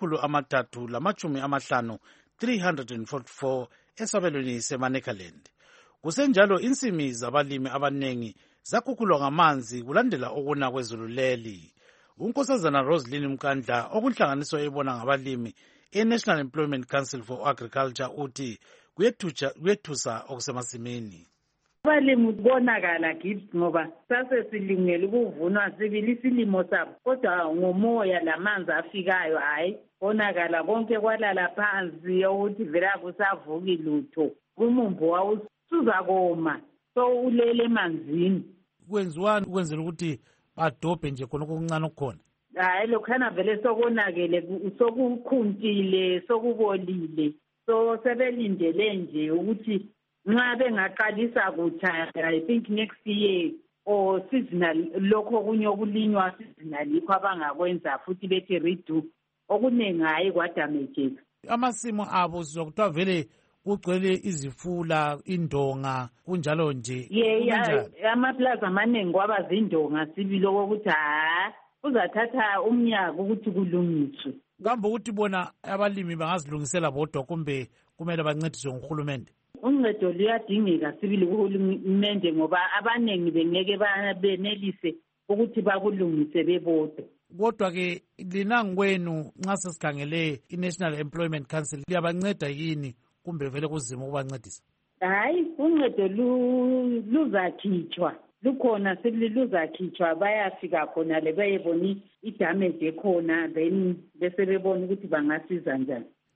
350 344 esabelweni seManicaland. Kusenjalo insimi zabalimi abanengi zakhukhulwa ngamanzi kulandela okuna kwezulu leli. Unkosazana Roslyn Mkandla okunhlanganiso ebona ngabalimi eNational Employment Council for Agriculture uthi kuyethusa okusemasimini. Abalimi bonakala Gibbs ngoba sasesilungele ukuvunwa sibili isilimo sabo kodwa ngomoya lamanzi afikayo hayi bonakala konke kwalala phansi ukuthi vele akusavuki lutho umumbo wawusuza koma so ulele emanzini. Kwenziwani ukwenzela ukuthi badobhe nje khona okuncane okukhona? Hayi lokhana vele sokonakele sokukhuntile sokubolile so sebelindele nje ukuthi nxa bengaqalisa kutsha I think next year or seasonal lokho kunye okulinywa seasonal ikho abangakwenza futhi bethi redo okuningi hayi kwadamejeka. Amasimo abo sizokuthiwa vele kugcwele izifula indonga kunjalo nje. Amaplaza amaningi kwaba zindonga sibili okokuthi uzathatha umnyaka ukuthi kulungiswe. Kambe ukuthi bona abalimi bangazilungisela bodwa kumbe kumele bancediswe nguhulumende? Uncedo luyadingeka sibili kuhulumende ngoba abanengi bengeke benelise ukuthi bakulungise bebodwa. Kodwa ke linangi kwenu nxa sesikhangele iNational Employment Council liyabanceda yini kumbe vele kuzima ukubancedisa? Hayi uncedo luzakhitshwa lukhona sibili luzakhitshwa bayafika khona le bayebona idamage ekhona then bese bebona ukuthi bangasiza njani.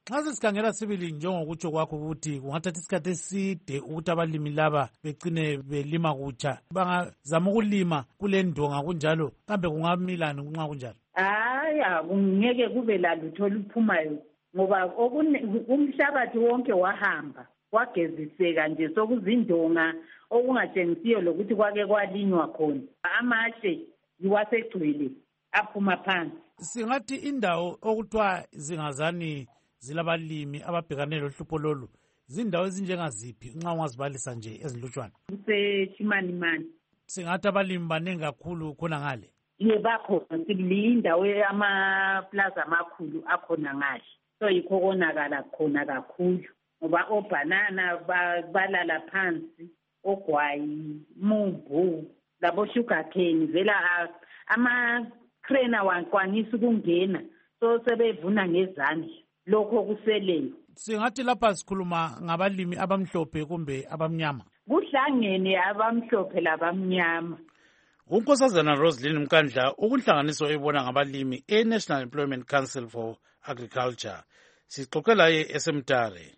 Xa sesikhangela sibili njengokutsho kwakho ukuthi kungathatha isikhathi eside ukuthi abalimi laba begcine belima kutsha, bangazama ukulima kule ndonga kunjalo, kambe kungamilani nxa kunjalo? Haya, kungeke kube lalutho oluphumayo ngoba umhlabathi wonke wahamba wageziseka nje sokuzindonga okungatshengisiyo lokuthi kwake kwalinywa khona. Amatshe yiwasegcwele aphuma phansi. Singathi indawo okuthiwa zingazani zilabalimi ababhekane lohlupho lolu zindawo ezinjengaziphi nxa ungazibalisa nje ezinhlutshwana? Kusechimanimani. Singathi abalimi baningi kakhulu khona ngale? Bakhona, indawo amaplaza amakhulu akhona ngale. So yikho konakala khona kakhulu ngoba obhanana balala phansi, ogwayi, mumbu, labo sugarcane vela ama-crane awakwanisi ukungena, so sebevuna ngezandla lokho kuseleyo. Singathi lapha sikhuluma ngabalimi abamhlophe kumbe abamnyama? Kuhlangene abamhlophe labamnyama. uNkosazana Roselyn Mkandla ukunhlanganiso ebona ngabalimi e-National Employment Council for Agriculture. Sixoxela ye esemtare.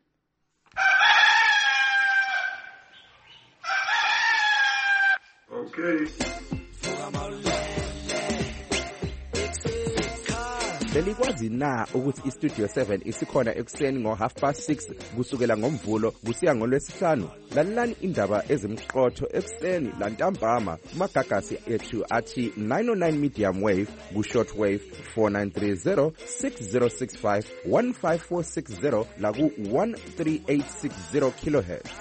Okay. Belikwazi na ukuthi iStudio 7 isikhona ekuseni ngo6:30 kusukela ngoMvulo kusiya ngoLwesihlanu? Lalelani indaba ezimqotho ekuseni lantambama kumagagasi ethu athi 909 medium wave ku-short wave 4930 6065 15460 laku 13860 kilohertz.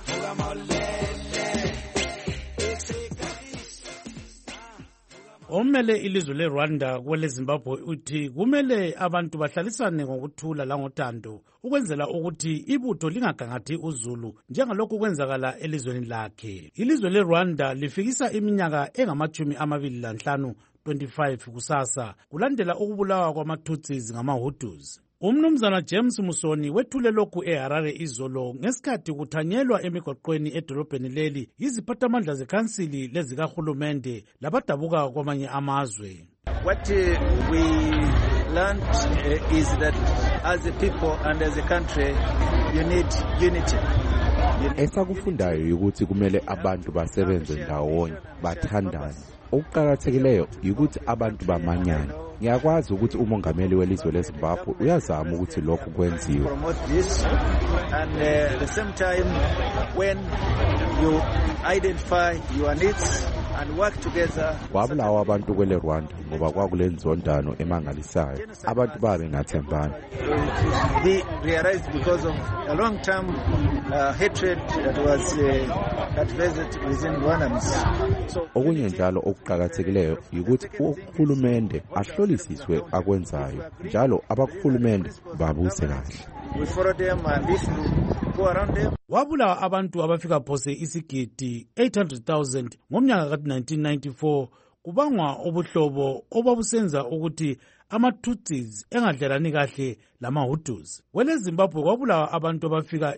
Omele ilizwe leRwanda kwele Zimbabwe uthi kumele abantu bahlalisane ngokuthula langothando ukwenzela ukuthi ibutho lingagangathi uzulu njengalokhu kwenzakala elizweni lakhe. Ilizwe leRwanda lifikisa iminyaka engama-25 25 kusasa kulandela ukubulawa kwamaTutsis ngamaHutus. Umnumzana James Musoni wethule lokhu eHarare izolo ngesikhathi kuthanyelwa emigoqweni edolobheni leli yiziphathamandla zekhansili lezikahulumende labadabuka kwamanye amazwe. What we learned is that as a people and as a country you need unity. Esakufundayo ukuthi kumele abantu basebenze ndawonye bathandane. Okuqhakathekileyo ukuthi abantu bamanyane. Ngiyakwazi ukuthi umongameli welizwe leZimbabwe uyazama ukuthi lokhu kwenziwe. And at the same time when you identify your needs and work together. Kwabulawa abantu kwele Rwanda ngoba kwakulenzondano emangalisayo. Abantu babe ngathembani. They realized because of a long term hatred that was cultivated within Rwandans. Okunye njalo okuqhakathekileyo ukuthi uhulumende ahlolisiswe akwenzayo njalo abakuhulumende babuse kahle. We follow them and if you go around them. Wabulawa abantu abafika phose isigidi 800,000 ngomnyaka ka-1994 kubangwa ubuhlobo obabusenza ukuthi amaTutsis engadlelani kahle lamaHutus. Kwele Zimbabwe kwabulawa abantu abafika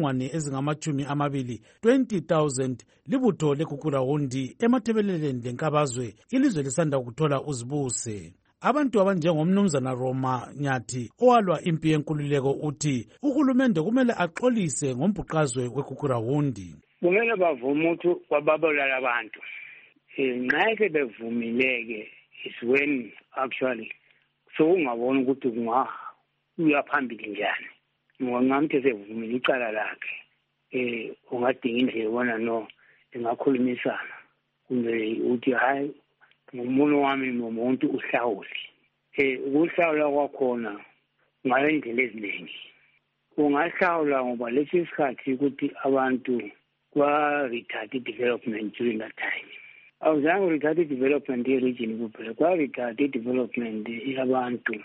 20,000 libutho leGugurahundi emathebeleleni lenkabazwe ilizwe lisanda kuthola uzibuse. Abantu abanjengomnumzana Roma Nyathi owalwa impi yenkululeko uthi uhulumende kumele axolise ngombhuqazwe weGugurahundi. Kumele bavume ukuthi kwababulala abantu. Nxa sebevumileke is when actually so ungabona ukuthi uya phambili njani. Ngingamthi sevumile icala lakhe. Ungadinga indlela ubona no engakhulumisana. Kumbe uthi hayi ngomuno wami nomuntu uhlawuli. Ukuhlawula kwakhona ngalendlela eziningi. Ungahlawula ngoba lesi isikhathi ukuthi abantu kwa-retard development during that time. Awuzange retard development ye-region kuphela, kwa-retard development yabantu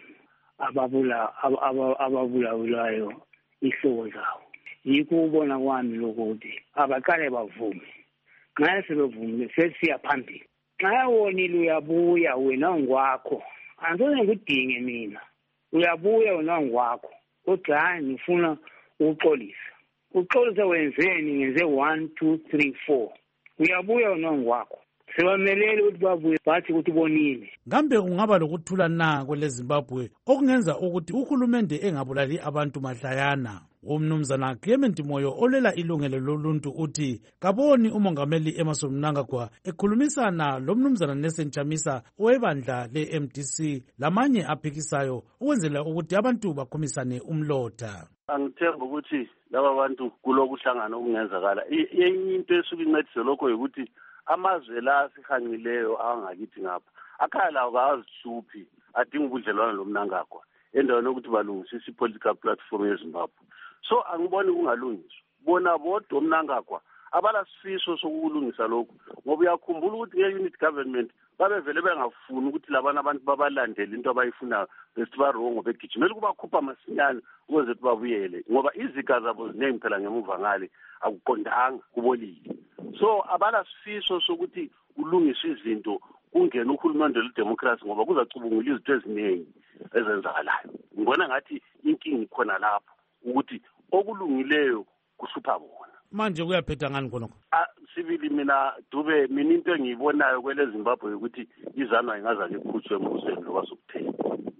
ababulawulayo ihlobo zawo. Yikho ubona kwami lokuthi abaqale bavume. Nxa sebevumile sesiya phambili. Nxa wonile uyabuya wena ngwakho. Angisoze ngikudinge mina. Uyabuya wena ngwakho. Kodwa hayi ngifuna ukuxolisa. Uxolisa wenzeni ngenze 1 2 3 4. Uyabuya wena ngwakho. sibamelele ukuthi bavuye bathi ukuthi bonile. Kambe kungaba lokuthula na kwele Zimbabwe okungenza ukuthi uhulumende engabulali abantu mahlayana? Umnumzana Clement Moyo olela ilungelo loluntu uthi kaboni umongameli Emmerson Mnangagwa ekhulumisana lomnumzana Nelson Chamisa owebandla le-MDC lamanye aphikisayo ukwenzela ukuthi abantu bakhumisane umlotha. Angithemba ukuthi laba bantu kulokuhlangana okungenzakala. Enye into esuke incedise lokho ukuthi amazwe la sihanqileyo angakithi ngapha akhaya lawo kazihluphi adinga ubudlelwano lomnangagwa endaweni yokuthi balungisise i-political platform yeZimbabwe. So angiboni kungalungiswa bona bodwa omnangagwa abalasifiso sokulungisa lokho ngoba uyakhumbula ukuthi nge-unit government babevele bengafuni ukuthi labana abantu babalandele into abayifunayo besithi barongo begijimela ukubakhupha masinyane ukuze babuyele ngoba izika zabo ziningi phela ngemuva ngale akuqondanga kubolile. So abalasifiso sokuthi kulungiswe izinto kungena uhulumende lwedemocracy ngoba kuzacubungula izinto eziningi ezenzakalayo. Ngibona ngathi inkingi ikhona lapho ukuthi okulungileyo kuhlupha bona. Manje kuyaphetha ngani khonokho? Sibili mina Dube mina into engiyibonayo kwele Zimbabwe ukuthi izanwa ingazake ikhutshwe embusweni lokwasokuthela.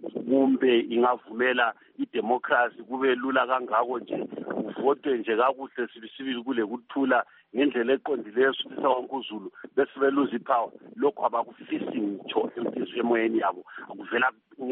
Kumbe ingavumela idemocracy kube lula kangako nje uvotwe nje kakuhle sibili kule kuthula ngendlela eqondileyo sifisa wonke uZulu bese beluza ipower. Lokho abakufisi ngitsho emoyeni yabo akuvela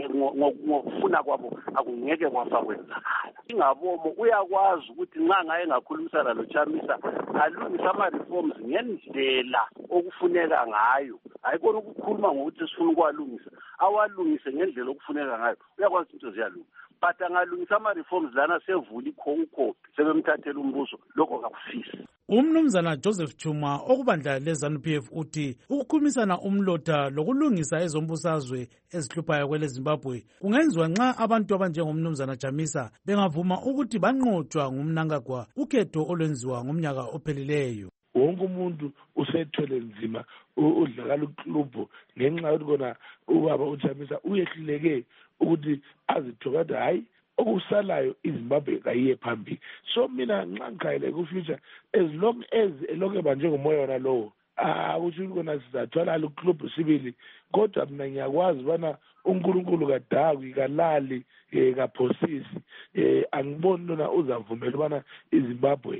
ngokufuna kwabo akungeke kwafakwenzakala. Ingabomo uyakwazi ukuthi nxa ngaye ngakhulumisana loChamisa alungisa ama-reforms ngendlela okufuneka ngayo. Ayikona ukukhuluma ngokuthi sifuna ukwalungisa awalungise ngendlela okufuneka ngayo uyakwazi into ziyalunga. But angalungisa ama-reforms lana sevula ikhokhopi sebemthathela umbuso lokho kakufisi. Umnumzana Joseph Chuma okubandla le-ZANU-PF uthi ukukhulumisana umlotha lokulungisa ezombusazwe ezihluphayo kwele Zimbabwe kungenziwa nxa abantu abanjengomnumzana Chamisa bengavuma ukuthi banqotshwa ngumnangagwa ukhetho olwenziwa ngomnyaka ophelileyo. Wonke umuntu usethwele nzima udlakala uklubho ngenxa yokuthi kona ubaba uChamisa uyehluleke ukuthi azithokade hayi okusalayo iZimbabwe kayiye phambili. So mina nxa ngikhayele ku-future as long as elokhu eba njengomoya wona lowo ukuthi kona sizathwala uklubho sibili kodwa mina ngiyakwazi ubana uNkulunkulu kadakwi kalali kaphosisi angiboni lona uzavumela ubana iZimbabwe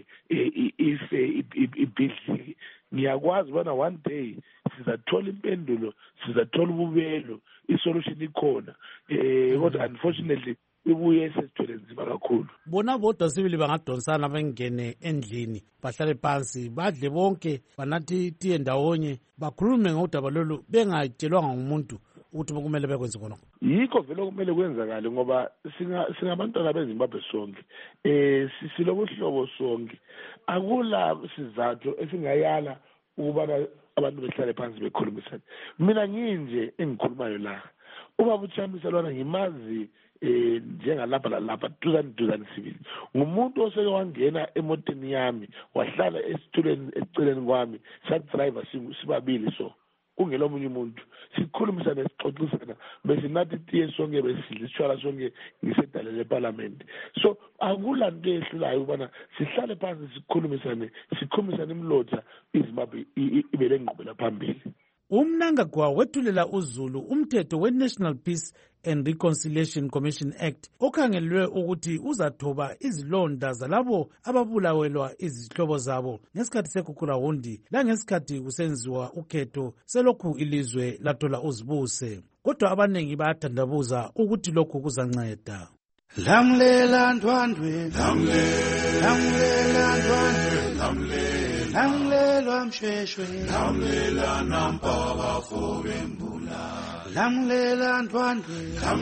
ife ibhidlike. Ngiyakwazi ubana one day sizathola impendulo sizathola ububelo isolution ikhona kodwa unfortunately ibuye sesithwele nzima kakhulu. Bona bodwa sibili bangadonsana bengene endlini bahlale phansi badle bonke banathi tiye ndawonye bakhulume ngodaba lolu bengatshelwanga ngumuntu ukuthi kumele bekwenze khona. Yikho vele kumele kwenzakale ngoba singabantwana beZimbabwe sonke silobuhlobo sonke akula sizathu esingayala ukubana abantu behlale phansi bekhulumisana. Mina nginje engikhulumayo la ubaba uChamisa lwana ngimazi njengalapha lalapha duzane sibili ngumuntu oseke wangena emotini yami wahlala esithuleni eceleni kwami sadriver sibabili so kungelo omunye umuntu sikhulumisana sixoxisana bese nathi tiye sonke besidla isitshwala sonke ngisedale leParliament. So akula nto ehlulayo ubana sihlale phansi sikhulumisane imlotha iZimbabwe ibele ngqubela phambili. Umnangagwa wethulela uZulu umthetho we-National Peace and Reconciliation Commission Act okhangelwe ukuthi uzathoba izilonda zalabo ababulawelwa izihlobo zabo ngesikhathi sekukurahundi langesikhathi kusenziwa ukhetho selokhu ilizwe lathola uzibuse. Kodwa abanengi bayathandabuza ukuthi lokhu kuzanceda. Lamlela ndwandwe lamlela ndwandwe lamlela msheshwe lamlela nampaba fobembula lamlela ndwandwe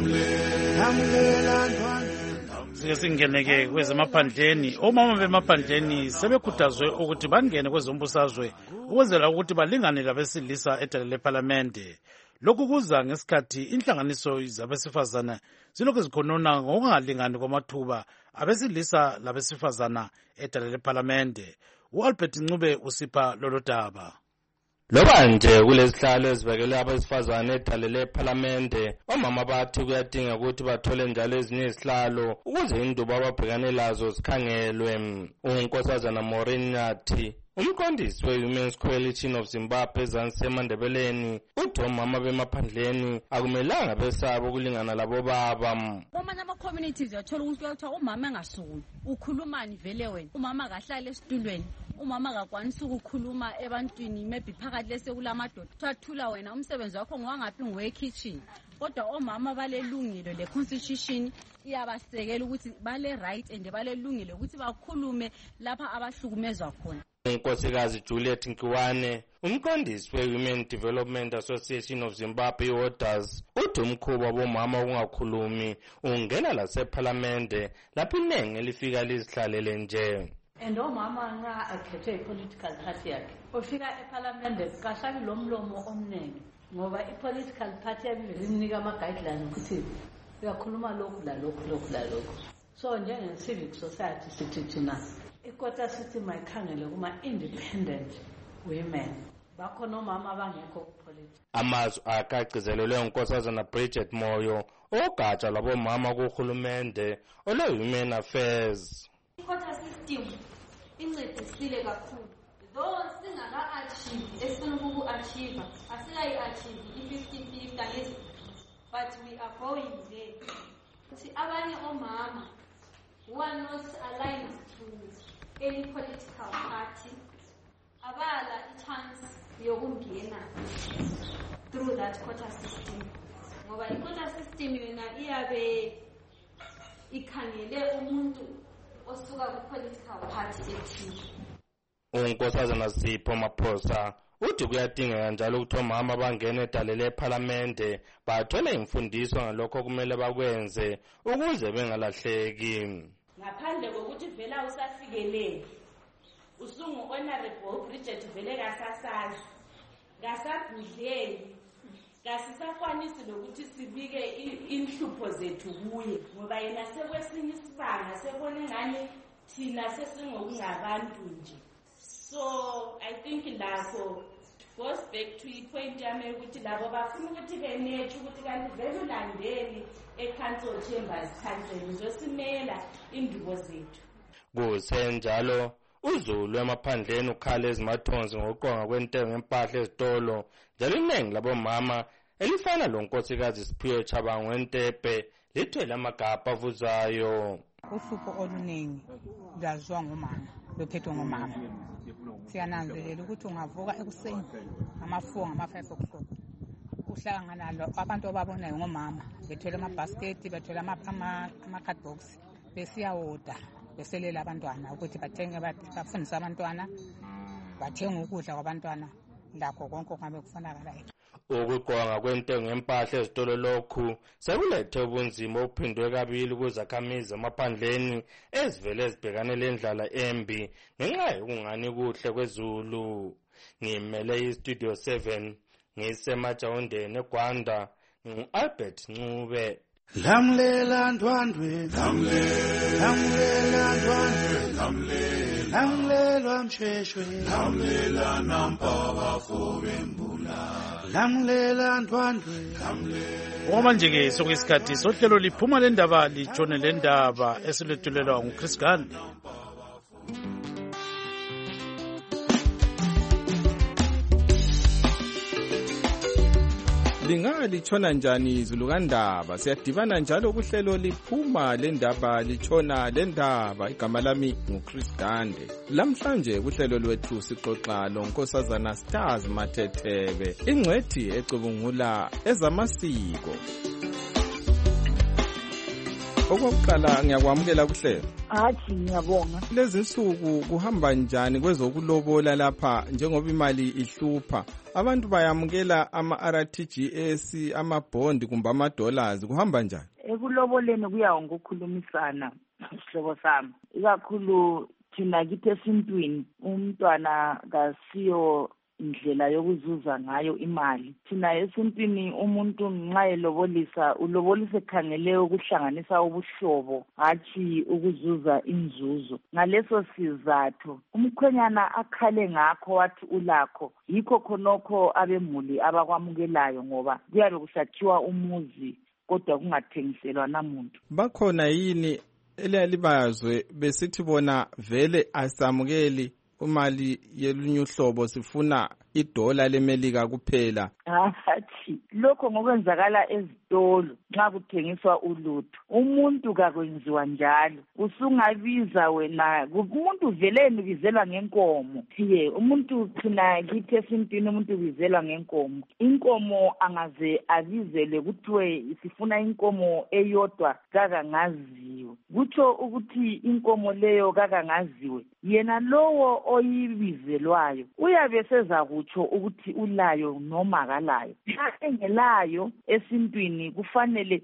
lamlela ndwandwe. Sike singeneke kwezemaphandleni. Omama bemaphandleni sebekhuthazwe ukuthi bangene kwezombusazwe ukwenzela ukuthi balingane labesilisa edale leParlamente. Lokhu kuza ngesikhathi inhlanganiso zabesifazana zilokhu zikhonona ngokungalingani kwamathuba abesilisa labesifazana edale leParlamente. U-Albert Ncube usipha lolo daba. Loba nje kulezihlalo ezibekelwe abesifazane edale leParlamente, omama bathi kuyadinga ukuthi bathole njalo ezinye izihlalo ukuze indubo ababhekane lazo zikhangelwe. uNkosazana Maureen yathi Umqondisi we-Women's Coalition of Zimbabwe eZansi-Mandebeleni uthi omama bemaphandleni akumelanga besaba ukulingana labo baba. Omanye ama-communities uyathola ukuthi kuthiwa umama engasukuli ukhulumani vele wena, umama akahlali esitulweni, umama akakwanisa ukukhuluma ebantwini maybe phakathi lesekulamadoda thathula wena umsebenzi wakho ngowangaphi ngowe-kitchen. Kodwa omama balelungelo le-constitution iyabasekela ukuthi bale-right and balelungelo ukuthi bakhulume lapha abahlukumezwa khona. uNkosikazi Juliet Nkiwane, umqondisi we-Women Development Association of Zimbabwe Orders, uthi umkhuba bomama ungakhulumi ungena lasephalamende lapho iningi elifika lizihlalele nje. And omama nxa akhethe i-political party yakhe ufika ephalamende kahlabi lo mlomo omningi ngoba i-political party yabizinika ama-guidelines ukuthi uyakhuluma lokhu lalokhu. So njenge-civic society sithi thina ikota system ayikhangele kuma-independent women bakhona omama abangekho kupolitics. Amazwi akagcizelelwe uNkosazana Bridget Moyo ogatsha lwabomama kuhulumende olwe-Women Affairs. Ikota system incedisile kakhulu though singaka-achieve esifuna ukuku-achieve asikayi-achieve i-50-50 against but we are going there. Ukuthi abanye omama who are not aligned to any political party abala i-chance yokungena through that quota system ngoba i-quota system yona iyabe ikhangele umuntu osuka ku-political party ethile. uNkosazana Sipho Maphosa uthi kuyadingeka njalo ukuthi omama bangene edalele ephalamende bathole imfundiso ngalokho kumele bakwenze ukuze bengalahleki. Ngaphandle kokuthi vela usafikelele usungu honorable Bridget vele kasasazi kasabudleli kasisakwanisi lokuthi sibike inhlupho zethu kuye ngoba yena sekwesinye isibanga sebone ngani thina sesingokungabantu nje. So I think lapho goes back to i-point yami ukuthi labo bafuna ukuthi benethe ukuthi kanti vele ulandeni e-council chambers country ngizosimela indubo zethu. Kusenjalo uZulu emaphandleni ukhala ezimathonzi ngokuqonga kwentengo yempahla ezitolo njalo iningi labomama elifana lonkosikazi Siphiwe Chabangu eNtepe lithwele amagabha avuzayo. Uhlupho oluningi lwaziwa ngomama luphethwe ngomama. Siyananzelela ukuthi ungavuka ekuseni ngama-4 ngama-5 o'clock uhlangana nalo abantu ababonayo ngomama bethwele amabhasketi bethwele ama-cardbox besiyawoda beselela abantwana ukuthi bathenge bafundise abantwana bathenge ukudla kwabantwana lakho konke kungabe kufanakalayo. Ukuqonga kwentengo yempahla ezitolo lokhu sekulethe ubunzima obuphindwe kabili kuzakhamizi emaphandleni ezivele ezibhekane lendlala embi ngenxa yokungani kuhle kwezulu. Ngimele iStudio 7 ngisemajawundeni eGwanda ngu-Albert Ncube. Lamlela ndwandwe lamlela ndwandwe lamlela msheshwe lamlela nampaba fobembula lamlela ndwandwe. Ngoba nje-ke sokuyisikhathi sohlelo liphuma lendaba litshone lendaba esilethelelwa nguChris Gandhi. Lingalitshona njani izulu kandaba? Siyadibana njalo kuhlelo liphuma lendaba litshona lendaba. Igama lami nguChris Gandhi. Lamhlanje kuhlelo lwethu sixoxa loNkosazana Stars Mathethebe, ingcwethi ecubungula ezamasiko. Okokuqala ngiyakwamukela kuhlelo. Hathi ngiyabonga. Lezi nsuku kuhamba njani kwezokulobola lapha njengoba imali ihlupha? Abantu bayamukela ama-RTGS, amabhondi kumbe ama-dollars, kuhamba njani? Ekuloboleni kuya ngokukhulumisana sihlobo sami. Ikakhulu thina kithi esintwini umntwana kasiyo indlela yokuzuza ngayo imali. Thina esintwini umuntu nxa elobolisa ulobolisa ekhangele ukuhlanganisa ubuhlobo hathi ukuzuza inzuzo. Ngaleso sizathu umkhwenyana akhale ngakho wathi ulakho yikho khonokho abemuli abakwamukelayo ngoba kuyabe kusakhiwa umuzi kodwa kungathengiselwa namuntu. Bakhona yini eliyalibazwe besithi bona vele asamukeli imali yelunye uhlobo sifuna idola lemelika kuphela. Hathi lokho ngokwenzakala ezitolo nxa kuthengiswa ulutho. Umuntu kakwenziwa njalo. Usungabiza wena umuntu veleni bizelwa ngenkomo. Thiye umuntu thina kithi esintwini umuntu bizelwa ngenkomo. Inkomo angaze abizele kuthiwe sifuna inkomo eyodwa kakangaziwe. Kutsho ukuthi inkomo leyo kakangaziwe. Yena lowo oyibizelwayo uyabe sezakutsho ukuthi ulayo noma kalayo. Nxa engelayo esintwini kufanele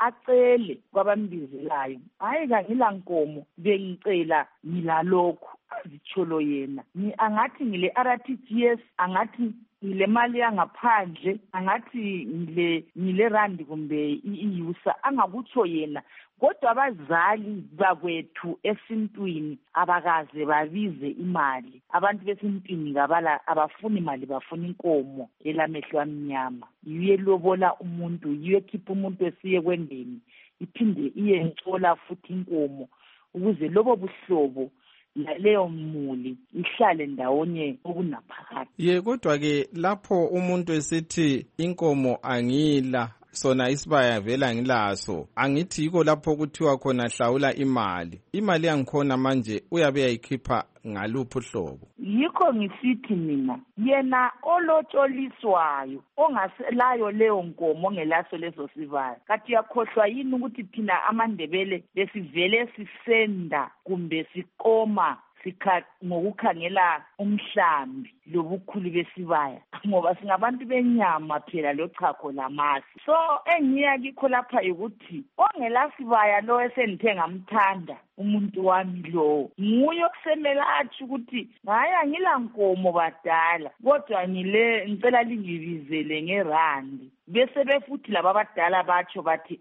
acele kwabambizelayo. Hayi kangila nkomo bengicela ngilalokho azitsholo yena. Angathi ngile RTGS, angathi ngile mali yangaphandle, angathi ngile randi kumbe iyusa, angakutsho yena. Kodwa abazali bakwethu esintwini abakaze babize imali. Abantu besintwini kabala abafuni imali, bafuna inkomo elamehlo amnyama. Yiyo lobola umuntu, yiyo ekhipha umuntu esiye kwendeni, iphinde iyencola futhi inkomo ukuze lobo buhlobo leyo muli ihlale ndawonye okunaphakade. Kodwa ke lapho umuntu esithi inkomo angila sona isibaya vela ngilaso, angithi yiko lapho kuthiwa khona hlawula imali yangikhona manje uyabe yayikhipha ngaluphi uhlobo. Yikho ngisithi mina yena olotsholiswayo ongaselayo leyo nkomo ngelaso leso sibaya, kathi yakhohlwa yini ukuthi thina amaNdebele lesivele sisenda kumbe siqoma ngokukhangela umhlambi lobukhulu besibaya, ngoba singabantu benyama phela lochago lamasi. So engiya kikho lapha ukuthi ongelasibaya lo esengithe ngamthanda umuntu wami lo nguye okusemela athi ukuthi hayi angila nkomo badala, kodwa ngicela lingibizele ngerandi. Bese befuthi laba abadala batsho bathi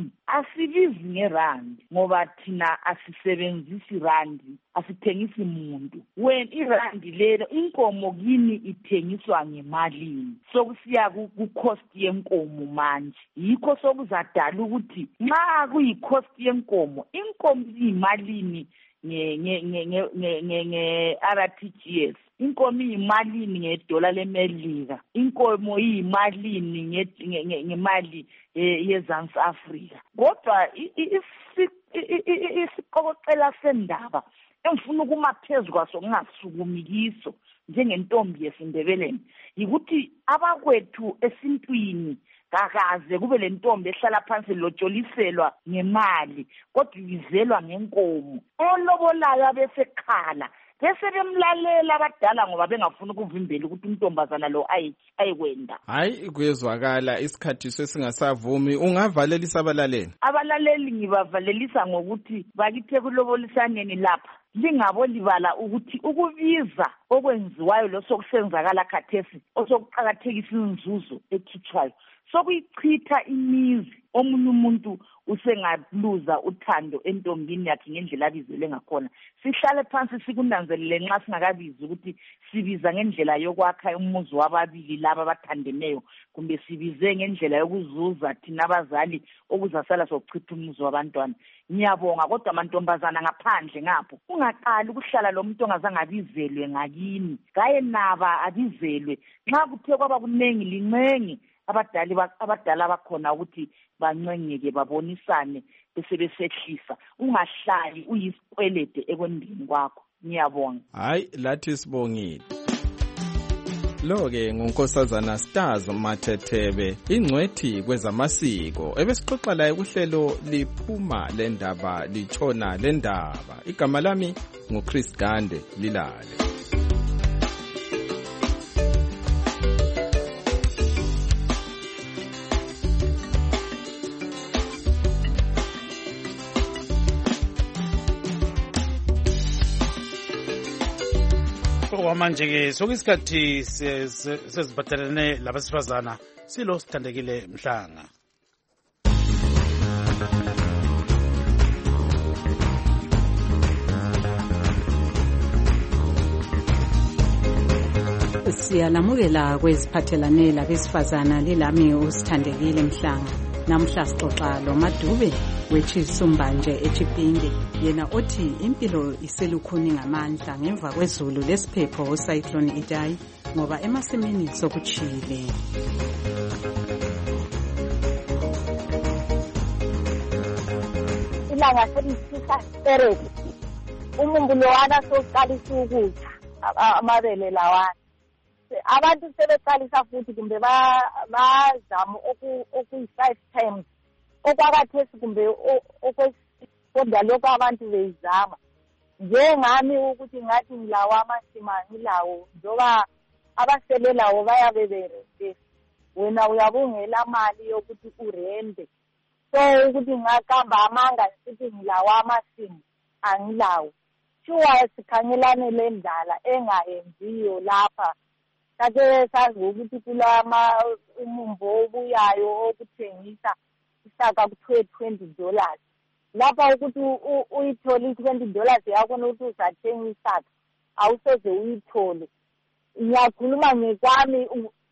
asibizi ngerandi ngoba thina asisebenzisi randi, asithengisi umuntu. When irandi lelo inkomo kini ithengiswa ngemalini, sokusiya ku-cost yenkomo manje. Yikho sokuzadala ukuthi nxa kuyi-cost yenkomo, inkomo iyimalini nge-RTGS, inkomo iyimalini ngedola lemelika, inkomo iyimalini ngemali yeZansi Afrika. Kodwa isiqokoqela sendaba engifuna ukuma phezu kwaso ngingasukumi kiso njengentombi yesiNdebeleni yikuthi abakwethu esintwini kakaze kube le ntombi ehlala phansi lotsholiselwa ngemali kodwa ibizelwa ngenkomo. Olobolayo abesekhala bese bemlalela abadala ngoba bengafuni ukuvimbela ukuthi untombazana lo ayikwenda. Hayi kuyezwakala isikhathi sesingasavumi, ungavalelisa abalaleli ngibavalelisa ngokuthi bakithe kulobolisaneni lapha lingabolibala ukuthi ukubiza okwenziwayo losokusenzakala khathesi osokuqakathekisa inzuzo ekhitshwayo sokuyichitha imizi. Omunye umuntu usengaluza uthando entombini yakhe ngendlela abizele ngakhona. Sihlale phansi sikunanzelele nxa singakabizi ukuthi sibiza ngendlela yokwakha umuzi wababili laba abathandeneyo kumbe sibize ngendlela yokuzuza thina abazali okuzasala sokuchitha umuzi wabantwana. Ngiyabonga kodwa amantombazana ngaphandle ngapho ungaqali ukuhlala lo muntu ongazange abizelwe ngakini, kaye naba abizelwe. Nxa kuthe kwaba kunengi lincenge abadala bakhona ukuthi bancengeke babonisane bese besehlisa, ungahlali uyisikwelede ekwendeni kwakho. Ngiyabonga. Hayi lathi sibongile. Lo-ke ngunkosazana Stars Mathethebe, ingcwethi kwezamasiko, ebesixoxa laye kuhlelo liphuma lendaba litshona lendaba. Igama lami nguChris Gande, lilale. Manje-ke sokuyisikhathi sezibhathelene labesifazana silo Sithandekile Mhlanga. Siyalamukela kweziphathelane labesifazana lilami uSithandekile Mhlanga. Namhla sixoxa loMadube weChisumbanje eChipinge, yena othi impilo iselukhuni ngamandla ngemva kwezulu lesiphepho Cyclone Idai ngoba emasimini sokuchile. Ilanga selitshisa spirit. Umumbulo wana soqalisa ukutha amabele lawana. Abantu sebeqalisa futhi kumbe bazama okuyi-5 times okwakathesi kumbe kodwa lokho abantu beyizama. Njengami ukuthi ngathi ngilawo amasima ngilawo njoba abasebelawo bayabe berente, wena uyabungela mali yokuthi urente. So ukuthi ngakamba amanga sithi ngilawo amasima angilawo. Shuwa sikhangelane lendala engayenziyo lapha. Kake sazi ukuthi kulama umumbo obuyayo okuthengisa isaka kuthiwe $20. Lapha ukuthi uyithole $20 yakho nokuthi uzathenga isaka awusoze uyithole. Ngiyakhuluma ngekwami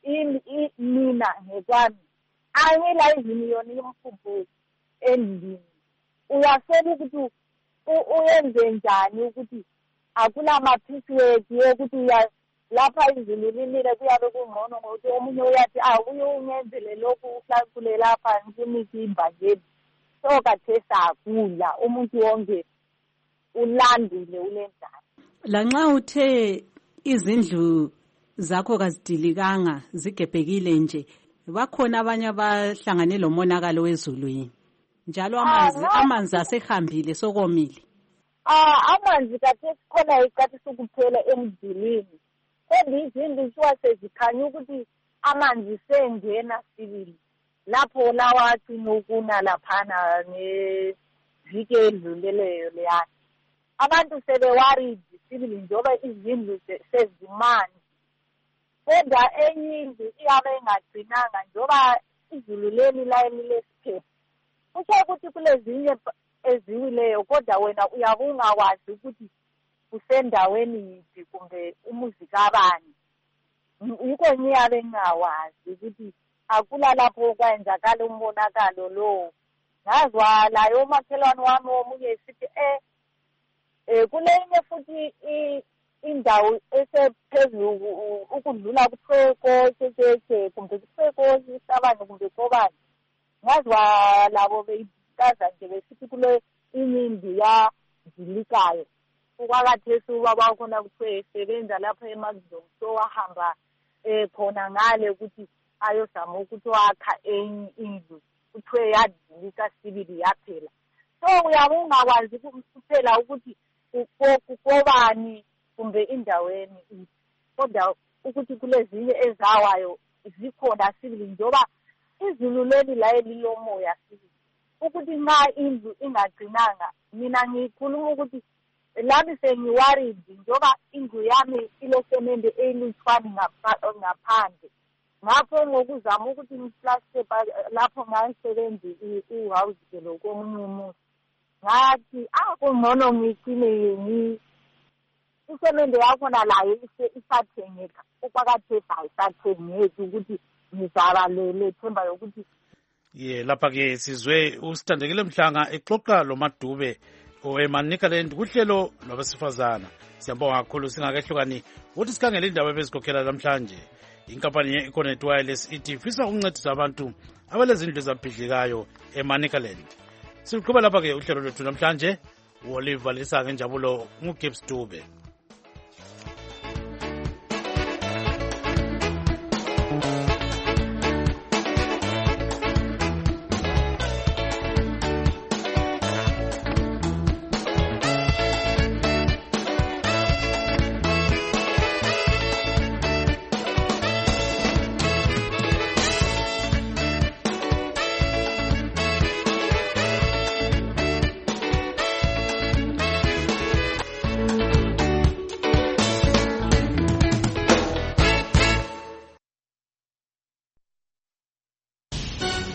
mina ngekwami. Angila izimiyoni yomfumbu endini. Uyasola ukuthi uyenze njani ukuthi akula maphisi wethu ukuthi lapha izulu linile kuyabe kungcono ngokuthi omunye uyathi uye ungenzele lokhu uhlakule lapha ngimisi imbangeni. So kathesa akula umuntu wonke ulandile ulendaba. Lanxa uthe izindlu zakho kazidilikanga zigebhekile nje, bakhona abanye abahlangane lomonakalo wezulu yini? Njalo amanzi asehambile sokomile. Amanzi kathesi khona iqathisa ukuphela emzilini. Kodwa izindlu sezikhanya ukuthi amanzi sengena sibili. Lapho lawathi nokuna laphana ngeviki edluleleyo leyana. Abantu sebeworried sibili njoba izindlu sezimanzi. Kodwa enye indlu iyabe ingagcinanga njoba izulu leli layini lesiphepho. Kusho ukuthi kulezinye eziwileyo kodwa wena uyabe ungakwazi ukuthi usendaweni yiphi kumbe umuzi kabani. Yikho ngiyabe ngingawazi ukuthi akula lapho kwenzakala umonakalo lo. Ngazwa layo umakhelwane wami omunye esithi kulenye futhi indawo esephezulu ukudlula kuthweko kumbe kuthweko isabane kumbe kobani. Ngazwa labo beyikaza nje besithi kule inyindi ya zilikayo. Ukwakathesi ubaba khona kuthiwe sebenza lapha eMagdong so wahamba khona ngale ukuthi ayozama ukuthi wakha enye indlu kuthiwe yadilika sibili yaphela. So uyabe ungakwazi kuphela ukuthi kukobani kumbe indaweni kodwa ukuthi kulezinye ezawayo zikhona sibili njoba izulu leli laye lilomoya sibili. Ukuthi nxa indlu ingagcinanga mina ngikhuluma ukuthi lami sengiworried njoba indlu yami ilosemende elutshwani ngaphandle. Ngapho ngokuzama ukuthi ngiplaste lapho ngayisebenzi i-house girl komunye umuntu. Ngathi kungcono ngicine isemende yakhona layo isathengeka ukwakathesa isathengeka ukuthi ngizaba lethemba yokuthi lapha-ke sizwe uSithandekile Mhlanga exoxa loMadube owemaNicaland kuhlelo lwabesifazana. Siyabonga kakhulu singakehlukani ukuthi sikhangele indaba ebezikhokhela namhlanje. Inkampani ye-Econet Wireless ithi ifisa ukuncedisa abantu abalezindlu ezaphidlikayo emaNicaland. Siluqhuba lapha-ke uhlelo lwethu namhlanje. Oliver Lisange Njabulo nguGibbs Dube.